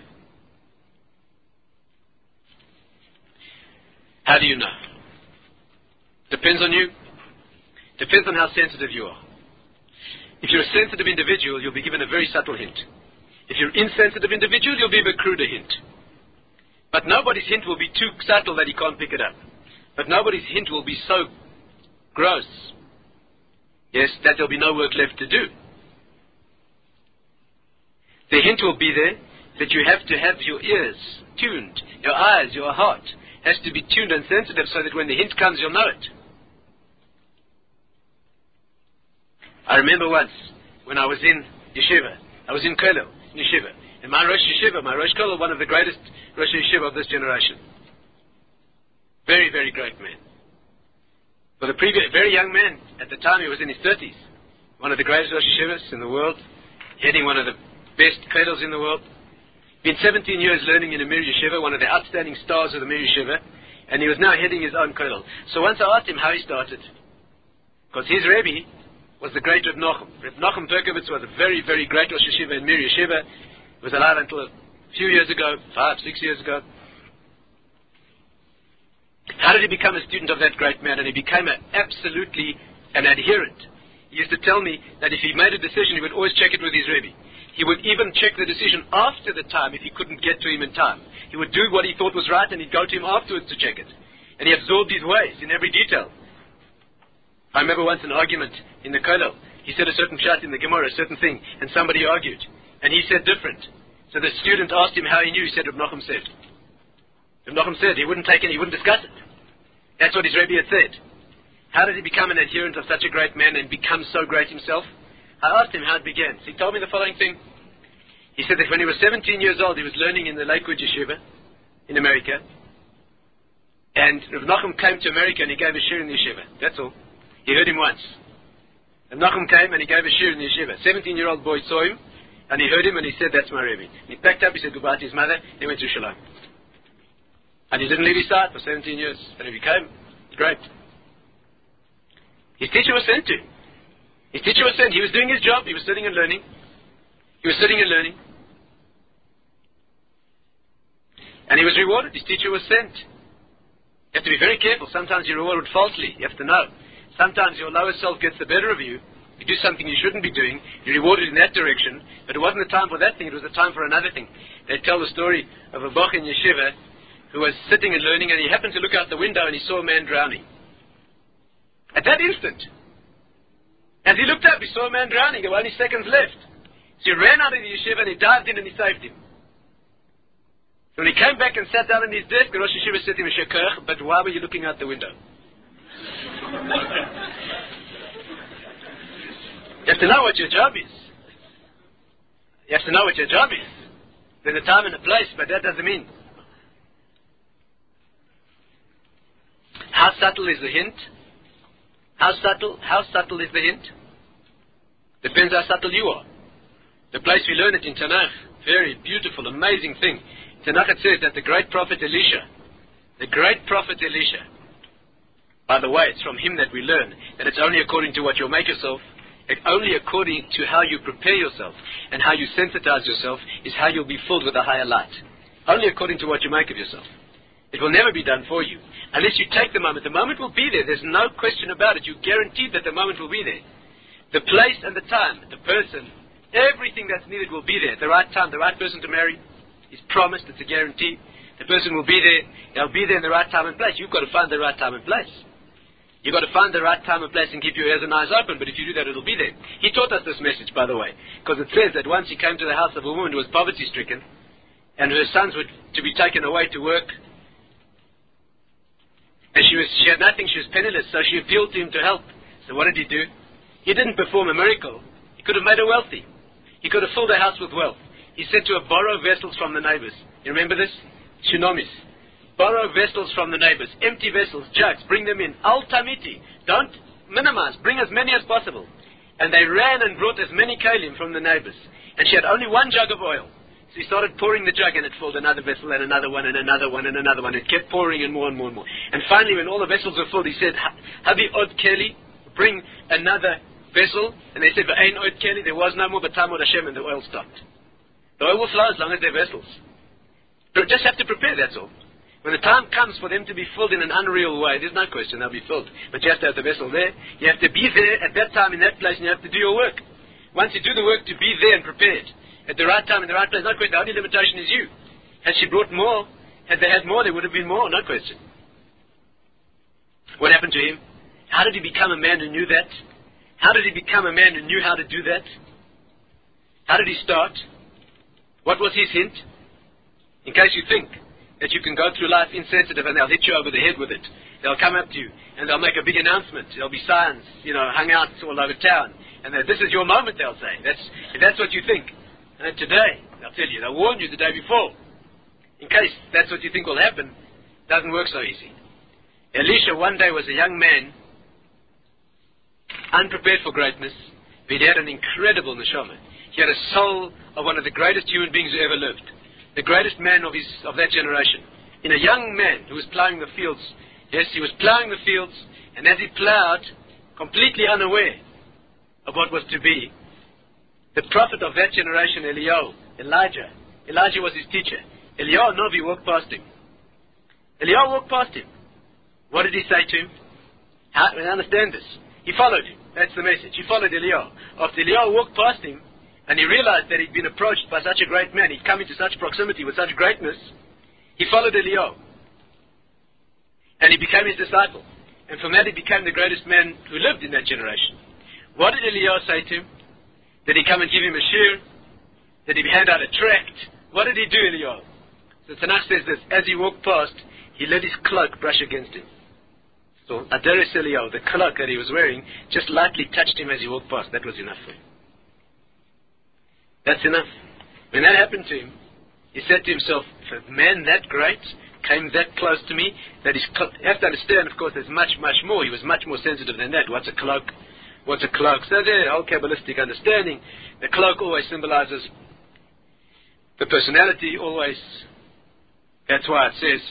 How do you know? Depends on you. Depends on how sensitive you are. If you're a sensitive individual, you'll be given a very subtle hint. If you're an insensitive individual, you'll be given a cruder hint. But nobody's hint will be too subtle that he can't pick it up. But nobody's hint will be so gross, yes, that there'll be no work left to do. The hint will be there that you have to have your ears tuned, your eyes, your heart has to be tuned and sensitive so that when the hint comes, you'll know it. I remember once when I was in yeshiva, I was in Kollel, in yeshiva, and my Rosh Yeshiva, my Rosh Kollel, one of the greatest Rosh Yeshiva of this generation. Very, very great man. For the previous, very young man, at the time he was in his thirties, one of the greatest Rosh Yeshivas in the world, heading one of the best Kollels in the world. Been seventeen years learning in a Mir Yeshiva, one of the outstanding stars of the Mir Yeshiva, and he was now heading his own Kollel. So once I asked him how he started, because his Rebbe was the great Reb Nachum. Reb Nachum Berkovitz was a very, very great Rosh Yeshiva in Mir Yeshiva. He was alive until a few years ago, five, six years ago. How did he become a student of that great man? And he became a, absolutely an adherent. He used to tell me that if he made a decision, he would always check it with his Rebbe. He would even check the decision after the time if he couldn't get to him in time. He would do what he thought was right, and he'd go to him afterwards to check it. And he absorbed his ways in every detail. I remember once an argument in the Kollel. He said a certain pshat in the Gemara, a certain thing, and somebody argued. And he said different. So the student asked him how he knew. He said, Reb Nachum said. Reb Nachum said. He wouldn't take it, he wouldn't discuss it. That's what his Rebbe had said. How did he become an adherent of such a great man and become so great himself? I asked him how it began. So he told me the following thing. He said that when he was seventeen years old, he was learning in the Lakewood Yeshiva in America. And Reb Nachum came to America and he gave a shir in the yeshiva. That's all. He heard him once. Reb Nachum came and he gave a shir in the yeshiva. seventeen-year-old boy saw him and he heard him and he said, that's my Rebbe. And he packed up, he said goodbye to his mother, and he went to Shalom. And he didn't leave his side for seventeen years. And he became great. His teacher was sent to him. His teacher was sent. He was doing his job. He was sitting and learning. He was sitting and learning. And he was rewarded. His teacher was sent. You have to be very careful. Sometimes you're rewarded falsely. You have to know. Sometimes your lower self gets the better of you. You do something you shouldn't be doing. You're rewarded in that direction. But it wasn't the time for that thing. It was the time for another thing. They tell the story of a Bach in Yeshiva who was sitting and learning, and he happened to look out the window and he saw a man drowning. At that instant, as he looked up, he saw a man drowning. There were only seconds left. So he ran out of the yeshiva and he dived in and he saved him. So when he came back and sat down in his desk, the Rosh Yeshiva said to him, Shekach, but why were you looking out the window? You have to know what your job is. You have to know what your job is. There's a time and a place, but that doesn't mean. How subtle is the hint? How subtle? How subtle is the hint? Depends how subtle you are. The place we learn it in Tanakh, very beautiful, amazing thing. In Tanakh it says that the great prophet Elisha, the great prophet Elisha, by the way, it's from him that we learn that it's only according to what you'll make yourself, only according to how you prepare yourself and how you sensitize yourself is how you'll be filled with a higher light. Only according to what you make of yourself. It will never be done for you. Unless you take the moment. The moment will be there. There's no question about it. You're guaranteed that the moment will be there. The place and the time, the person, everything that's needed will be there. At the right time, the right person to marry is promised. It's a guarantee. The person will be there. They'll be there in the right time and place. You've got to find the right time and place. You've got to find the right time and place and keep your ears and eyes open. But if you do that, it'll be there. He taught us this message, by the way. Because it says that once he came to the house of a woman who was poverty-stricken and her sons were to be taken away to work. And she was, she had nothing, she was penniless, so she appealed to him to help. So what did he do? He didn't perform a miracle. He could have made her wealthy. He could have filled her house with wealth. He said to her, borrow vessels from the neighbors. You remember this? Tsunamis. Borrow vessels from the neighbors. Empty vessels, jugs, bring them in. Al tamiti. Don't minimize. Bring as many as possible. And they ran and brought as many kalim from the neighbors. And she had only one jug of oil. So he started pouring the jug and it filled another vessel and another one and another one and another one. It kept pouring and more and more and more. And finally, when all the vessels were filled, he said, Habi od keli, bring another vessel. And they said, V'ain od keli, there was no more but Tamod Hashem, and the oil stopped. The oil will flow as long as they're vessels. But just have to prepare, that's all. When the time comes for them to be filled in an unreal way, there's no question they'll be filled. But you have to have the vessel there. You have to be there at that time in that place, and you have to do your work. Once you do the work, to be there and prepared. At the right time, in the right place, no question. The only limitation is you. Had she brought more, had they had more, there would have been more, no question. What happened to him? How did he become a man who knew that? How did he become a man who knew how to do that? How did he start? What was his hint? In case you think that you can go through life insensitive and they'll hit you over the head with it. They'll come up to you and they'll make a big announcement. There'll be signs, you know, hung out all over town. And this is your moment, they'll say. That's, if that's what you think. And today, they'll tell you, they'll warn you the day before. In case that's what you think will happen, it doesn't work so easy. Elisha one day was a young man, unprepared for greatness, but he had an incredible neshama. He had a soul of one of the greatest human beings who ever lived. The greatest man of his of that generation. In a young man who was plowing the fields. Yes, he was plowing the fields, and as he plowed, completely unaware of what was to be, the prophet of that generation, Eliyahu, Elijah, Elijah was his teacher. Eliyahu Novi walked past him. Eliyahu walked past him. What did he say to him? How, I understand this. He followed him. That's the message. He followed Eliyahu. After Eliyahu walked past him, and he realized that he'd been approached by such a great man, he'd come into such proximity with such greatness, he followed Eliyahu. And he became his disciple. And from that he became the greatest man who lived in that generation. What did Eliyahu say to him? Did he come and give him a shear? Did he hand out a tract? What did he do, Eliyahu? So Tanakh says this, as he walked past, he let his cloak brush against him. So Adaris Eliyahu, the cloak that he was wearing, just lightly touched him as he walked past. That was enough for him. That's enough. When that happened to him, he said to himself, if a man that great came that close to me, that is, you have to understand, of course, there's much, much more. He was much more sensitive than that. What's a cloak? What's a cloak? So there's a whole Kabbalistic understanding. The cloak always symbolizes the personality, always. That's why it says,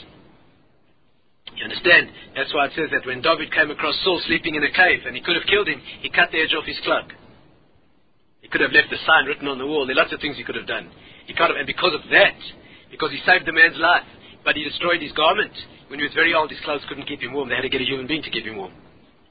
you understand? That's why it says that when David came across Saul sleeping in a cave and he could have killed him, he cut the edge off his cloak. He could have left a sign written on the wall. There are lots of things he could have done. He can't have, and because of that, because he saved the man's life, but he destroyed his garment. When he was very old, his clothes couldn't keep him warm. They had to get a human being to keep him warm.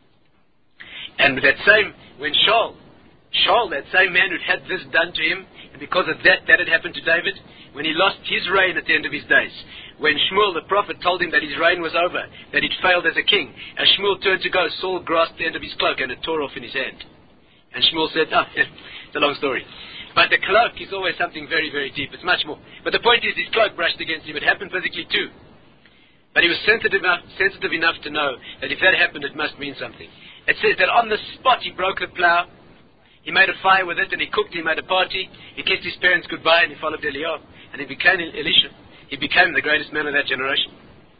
And that same, when Shaul, Shaul, that same man who'd had this done to him, and because of that, that had happened to David, when he lost his reign at the end of his days, when Shmuel the prophet told him that his reign was over, that he'd failed as a king, as Shmuel turned to go, Saul grasped the end of his cloak and it tore off in his hand. And Shmuel said, oh, it's a long story. But the cloak is always something very, very deep. It's much more. But the point is, his cloak brushed against him. It happened physically too. But he was sensitive enough, sensitive enough to know that if that happened, it must mean something. It says that on the spot he broke the plow, he made a fire with it, and he cooked, he made a party, he kissed his parents goodbye, and he followed Eliyahu, and he became Elisha. He became the greatest man of that generation.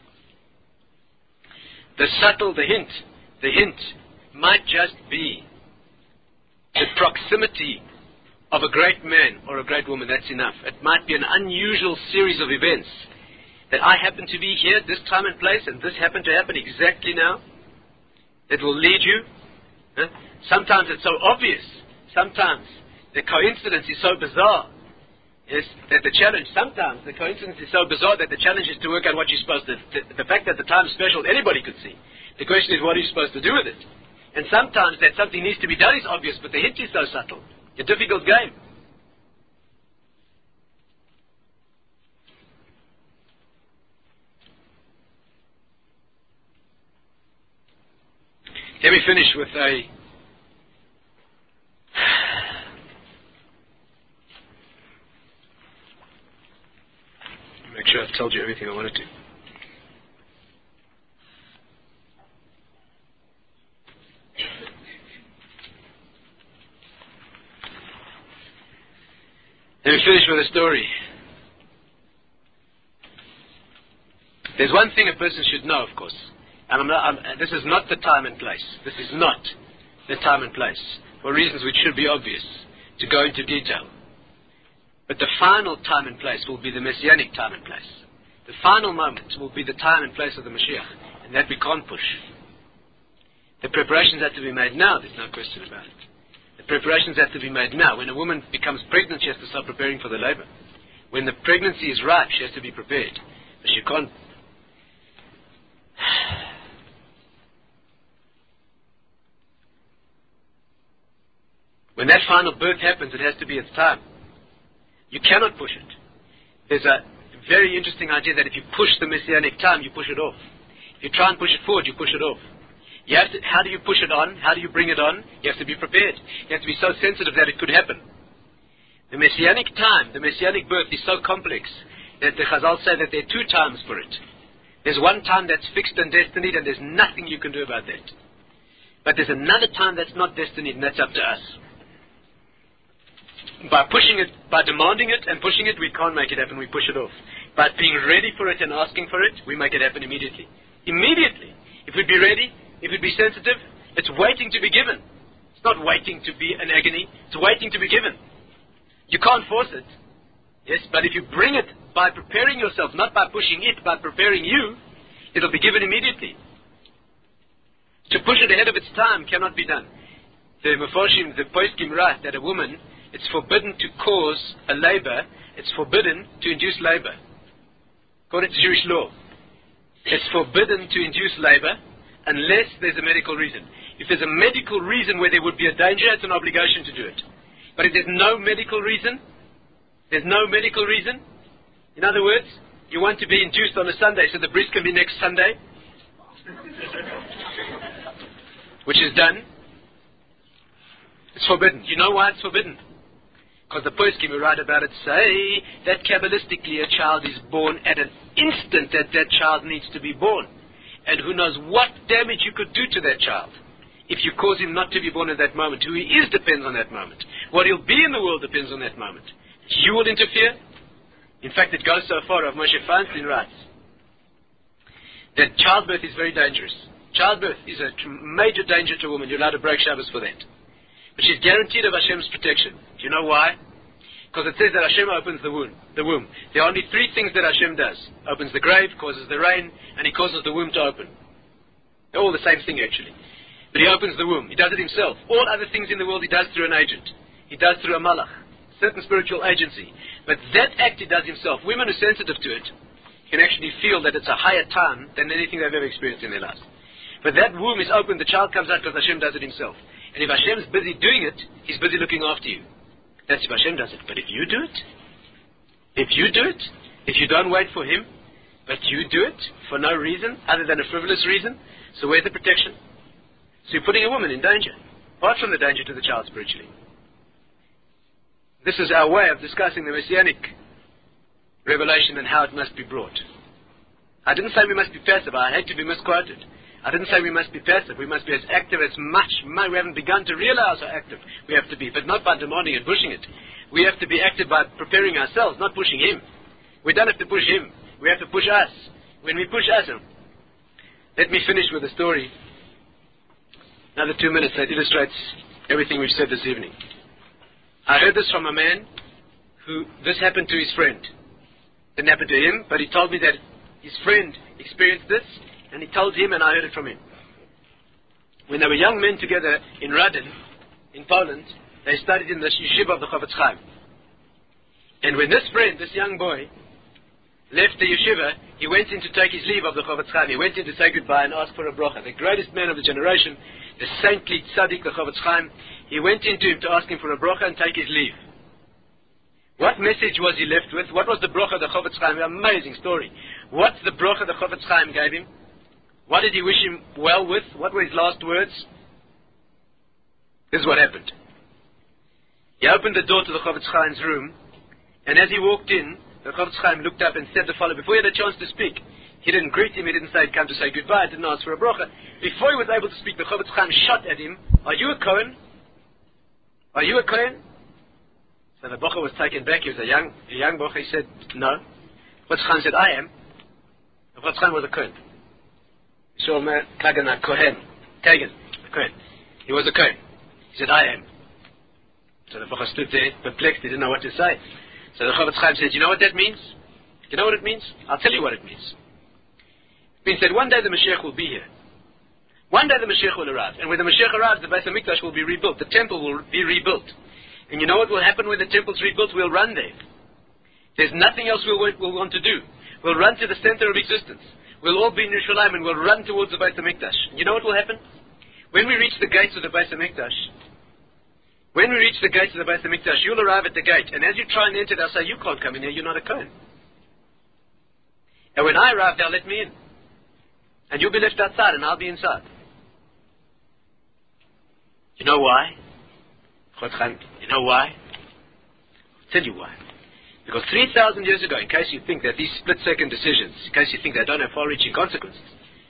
The subtle, the hint, the hint might just be the proximity of a great man or a great woman. That's enough. It might be an unusual series of events that I happen to be here at this time and place, and this happened to happen exactly now, that will lead you. Huh? Sometimes it's so obvious. Sometimes the coincidence is so bizarre. Is that the challenge, sometimes the coincidence is so bizarre that the challenge is to work out what you're supposed to, the, the fact that the time is special, anybody could see. The question is, what are you supposed to do with it? And sometimes that something needs to be done is obvious, but the hint is so subtle. A difficult game. Let me finish with a make sure I've told you everything I wanted to. Let me finish with a story. There's one thing a person should know, of course. And I'm not, I'm, this is not the time and place. This is not the time and place, for reasons which should be obvious, to go into detail. But the final time and place will be the Messianic time and place. The final moment will be the time and place of the Mashiach, and that we can't push. The preparations have to be made now, there's no question about it. The preparations have to be made now. When a woman becomes pregnant, she has to start preparing for the labor. When the pregnancy is ripe, she has to be prepared. But she can't. When that final birth happens, it has to be its time. You cannot push it. There's a very interesting idea that if you push the Messianic time, you push it off. If you try and push it forward, you push it off. You have to, how do you push it on? How do you bring it on? You have to be prepared. You have to be so sensitive that it could happen. The Messianic time, the Messianic birth is so complex that the Chazal say that there are two times for it. There's one time that's fixed and destined, and there's nothing you can do about that. But there's another time that's not destined, and that's up to us. By pushing it, by demanding it and pushing it, we can't make it happen, we push it off. By being ready for it and asking for it, we make it happen immediately. Immediately. If we'd be ready, if we'd be sensitive, it's waiting to be given. It's not waiting to be an agony, it's waiting to be given. You can't force it. Yes, but if you bring it by preparing yourself, not by pushing it, by preparing you, it'll be given immediately. To push it ahead of its time cannot be done. The Mefarshim, the Poskim write that a woman it's forbidden to cause a labor. It's forbidden to induce labor. According to Jewish law, it's forbidden to induce labor unless there's a medical reason. If there's a medical reason where there would be a danger, it's an obligation to do it. But if there's no medical reason, there's no medical reason, in other words, you want to be induced on a Sunday so the bris can be next Sunday, which is done, it's forbidden. You know why it's forbidden? Because the poskim who write about it say that Kabbalistically a child is born at an instant that that child needs to be born. And who knows what damage you could do to that child if you cause him not to be born at that moment. Who he is depends on that moment. What he'll be in the world depends on that moment. You will interfere. In fact, it goes so far, Rav Moshe Feinstein writes, that childbirth is very dangerous. Childbirth is a major danger to a woman. You're allowed to break Shabbos for that. But she's guaranteed of Hashem's protection. Do you know why? Because it says that Hashem opens the womb. The womb. There are only three things that Hashem does. Opens the grave, causes the rain, and He causes the womb to open. They're all the same thing actually. But He opens the womb. He does it Himself. All other things in the world He does through an agent. He does through a malach. Certain spiritual agency. But that act He does Himself. Women who are sensitive to it can actually feel that it's a higher time than anything they've ever experienced in their lives. But that womb is open, the child comes out because Hashem does it Himself. And if Hashem is busy doing it, He's busy looking after you. That's if Hashem does it. But if you do it, if you do it, if you don't wait for Him, but you do it for no reason other than a frivolous reason, so where's the protection? So you're putting a woman in danger, apart from the danger to the child spiritually. This is our way of discussing the Messianic revelation and how it must be brought. I didn't say we must be passive. I hate to be misquoted. I didn't say we must be passive. We must be as active as much. We haven't begun to realize how active we have to be, but not by demanding and pushing it. We have to be active by preparing ourselves, not pushing Him. We don't have to push Him. We have to push us. When we push us, let me finish with a story. Another two minutes that illustrates everything we've said this evening. I heard this from a man who, this happened to his friend. Didn't happen to him, but he told me that his friend experienced this, and he told him, and I heard it from him. When they were young men together in Radin, in Poland, they studied in the yeshiva of the Chofetz Chaim. And when this friend, this young boy, left the yeshiva, he went in to take his leave of the Chofetz Chaim. He went in to say goodbye and ask for a bracha. The greatest man of the generation, the saintly tzaddik, the Chofetz Chaim, he went into him to ask him for a bracha and take his leave. What message was he left with? What was the bracha the Chofetz Chaim? Amazing story. What's the bracha the Chofetz Chaim gave him? What did he wish him well with? What were his last words? This is what happened. He opened the door to the Chofetz Chaim's room, and as he walked in, the Chofetz Chaim looked up and said the following. Before he had a chance to speak, he didn't greet him, he didn't say, come to say goodbye, didn't ask for a bracha. Before he was able to speak, the Chofetz Chaim shot at him, are you a Kohen? Are you a Kohen? So the Bocha was taken back. He was a young, a young Bocha. He said, no. Chofetz Chaim said, I am. The Chofetz Chaim was a Kohen. Shomer Kagan a Kohen. Kagan, a Kohen. He was a Kohen. He said, I am. So the Bocha stood there, perplexed. He didn't know what to say. So the Chofetz Chaim said, you know what that means? You know what it means? I'll tell you what it means. It means that one day the Mashiach will be here. One day the Mashiach will arrive. And when the Mashiach arrives, the Beis HaMikdash will be rebuilt. The temple will be rebuilt. And you know what will happen when the temple's rebuilt? We'll run there. There's nothing else we'll, we'll want to do. We'll run to the center of existence. We'll all be in Yerushalayim and we'll run towards the Beis HaMikdash. You know what will happen? When we reach the gates of the Beis HaMikdash, when we reach the gates of the Beis HaMikdash, you'll arrive at the gate. And as you try and enter, they'll say, you can't come in here, you're not a Kohen. And when I arrive, they'll let me in. And you'll be left outside and I'll be inside. You know why? You know why? I'll tell you why. Because three thousand years ago, in case you think that these split-second decisions, in case you think they don't have far-reaching consequences,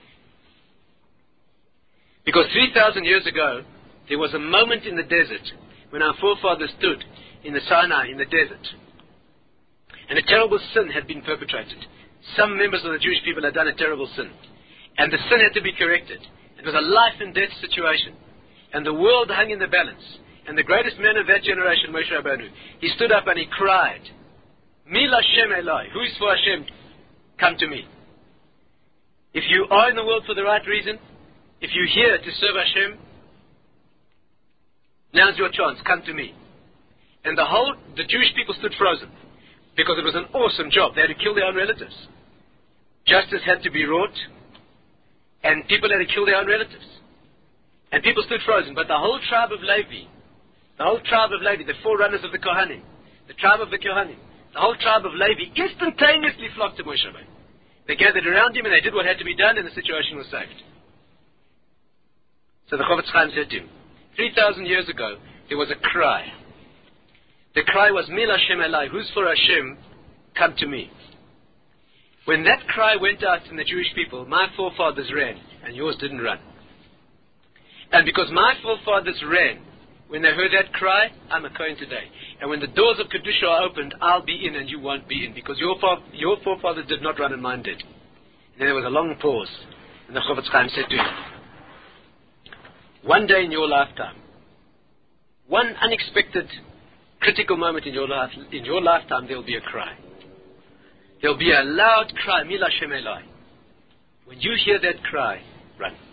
because three thousand years ago, there was a moment in the desert when our forefathers stood in the Sinai, in the desert, and a terrible sin had been perpetrated. Some members of the Jewish people had done a terrible sin, and the sin had to be corrected. It was a life-and-death situation, and the world hung in the balance. And the greatest man of that generation, Moshe Rabbeinu, he stood up and he cried, Mi Lashem Eloi, who is for Hashem, come to me. If you are in the world for the right reason, if you're here to serve Hashem, now's your chance, come to me. And the whole, the Jewish people stood frozen. Because it was an awesome job. They had to kill their own relatives. Justice had to be wrought. And people had to kill their own relatives. And people stood frozen. But the whole tribe of Levi, the whole tribe of Levi, the forerunners of the Kohanim, the tribe of the Kohanim, the whole tribe of Levi instantaneously flocked to Moshe Rabbeinu. They gathered around him and they did what had to be done, and the situation was saved. So the Chofetz Chaim said to him, three thousand years ago, there was a cry. The cry was, Mil Hashem Elai, who's for Hashem, come to me. When that cry went out from the Jewish people, my forefathers ran, and yours didn't run. And because my forefathers ran, when they heard that cry, I'm a Kohen today. And when the doors of Kedusha are opened, I'll be in and you won't be in. Because your, fa- your forefathers did not run and mine did. And then there was a long pause. And the Chofetz Chaim said to him, one day in your lifetime, one unexpected critical moment in your life, in your lifetime, there will be a cry. There will be a loud cry, Mil Hashem Elai. When you hear that cry, run.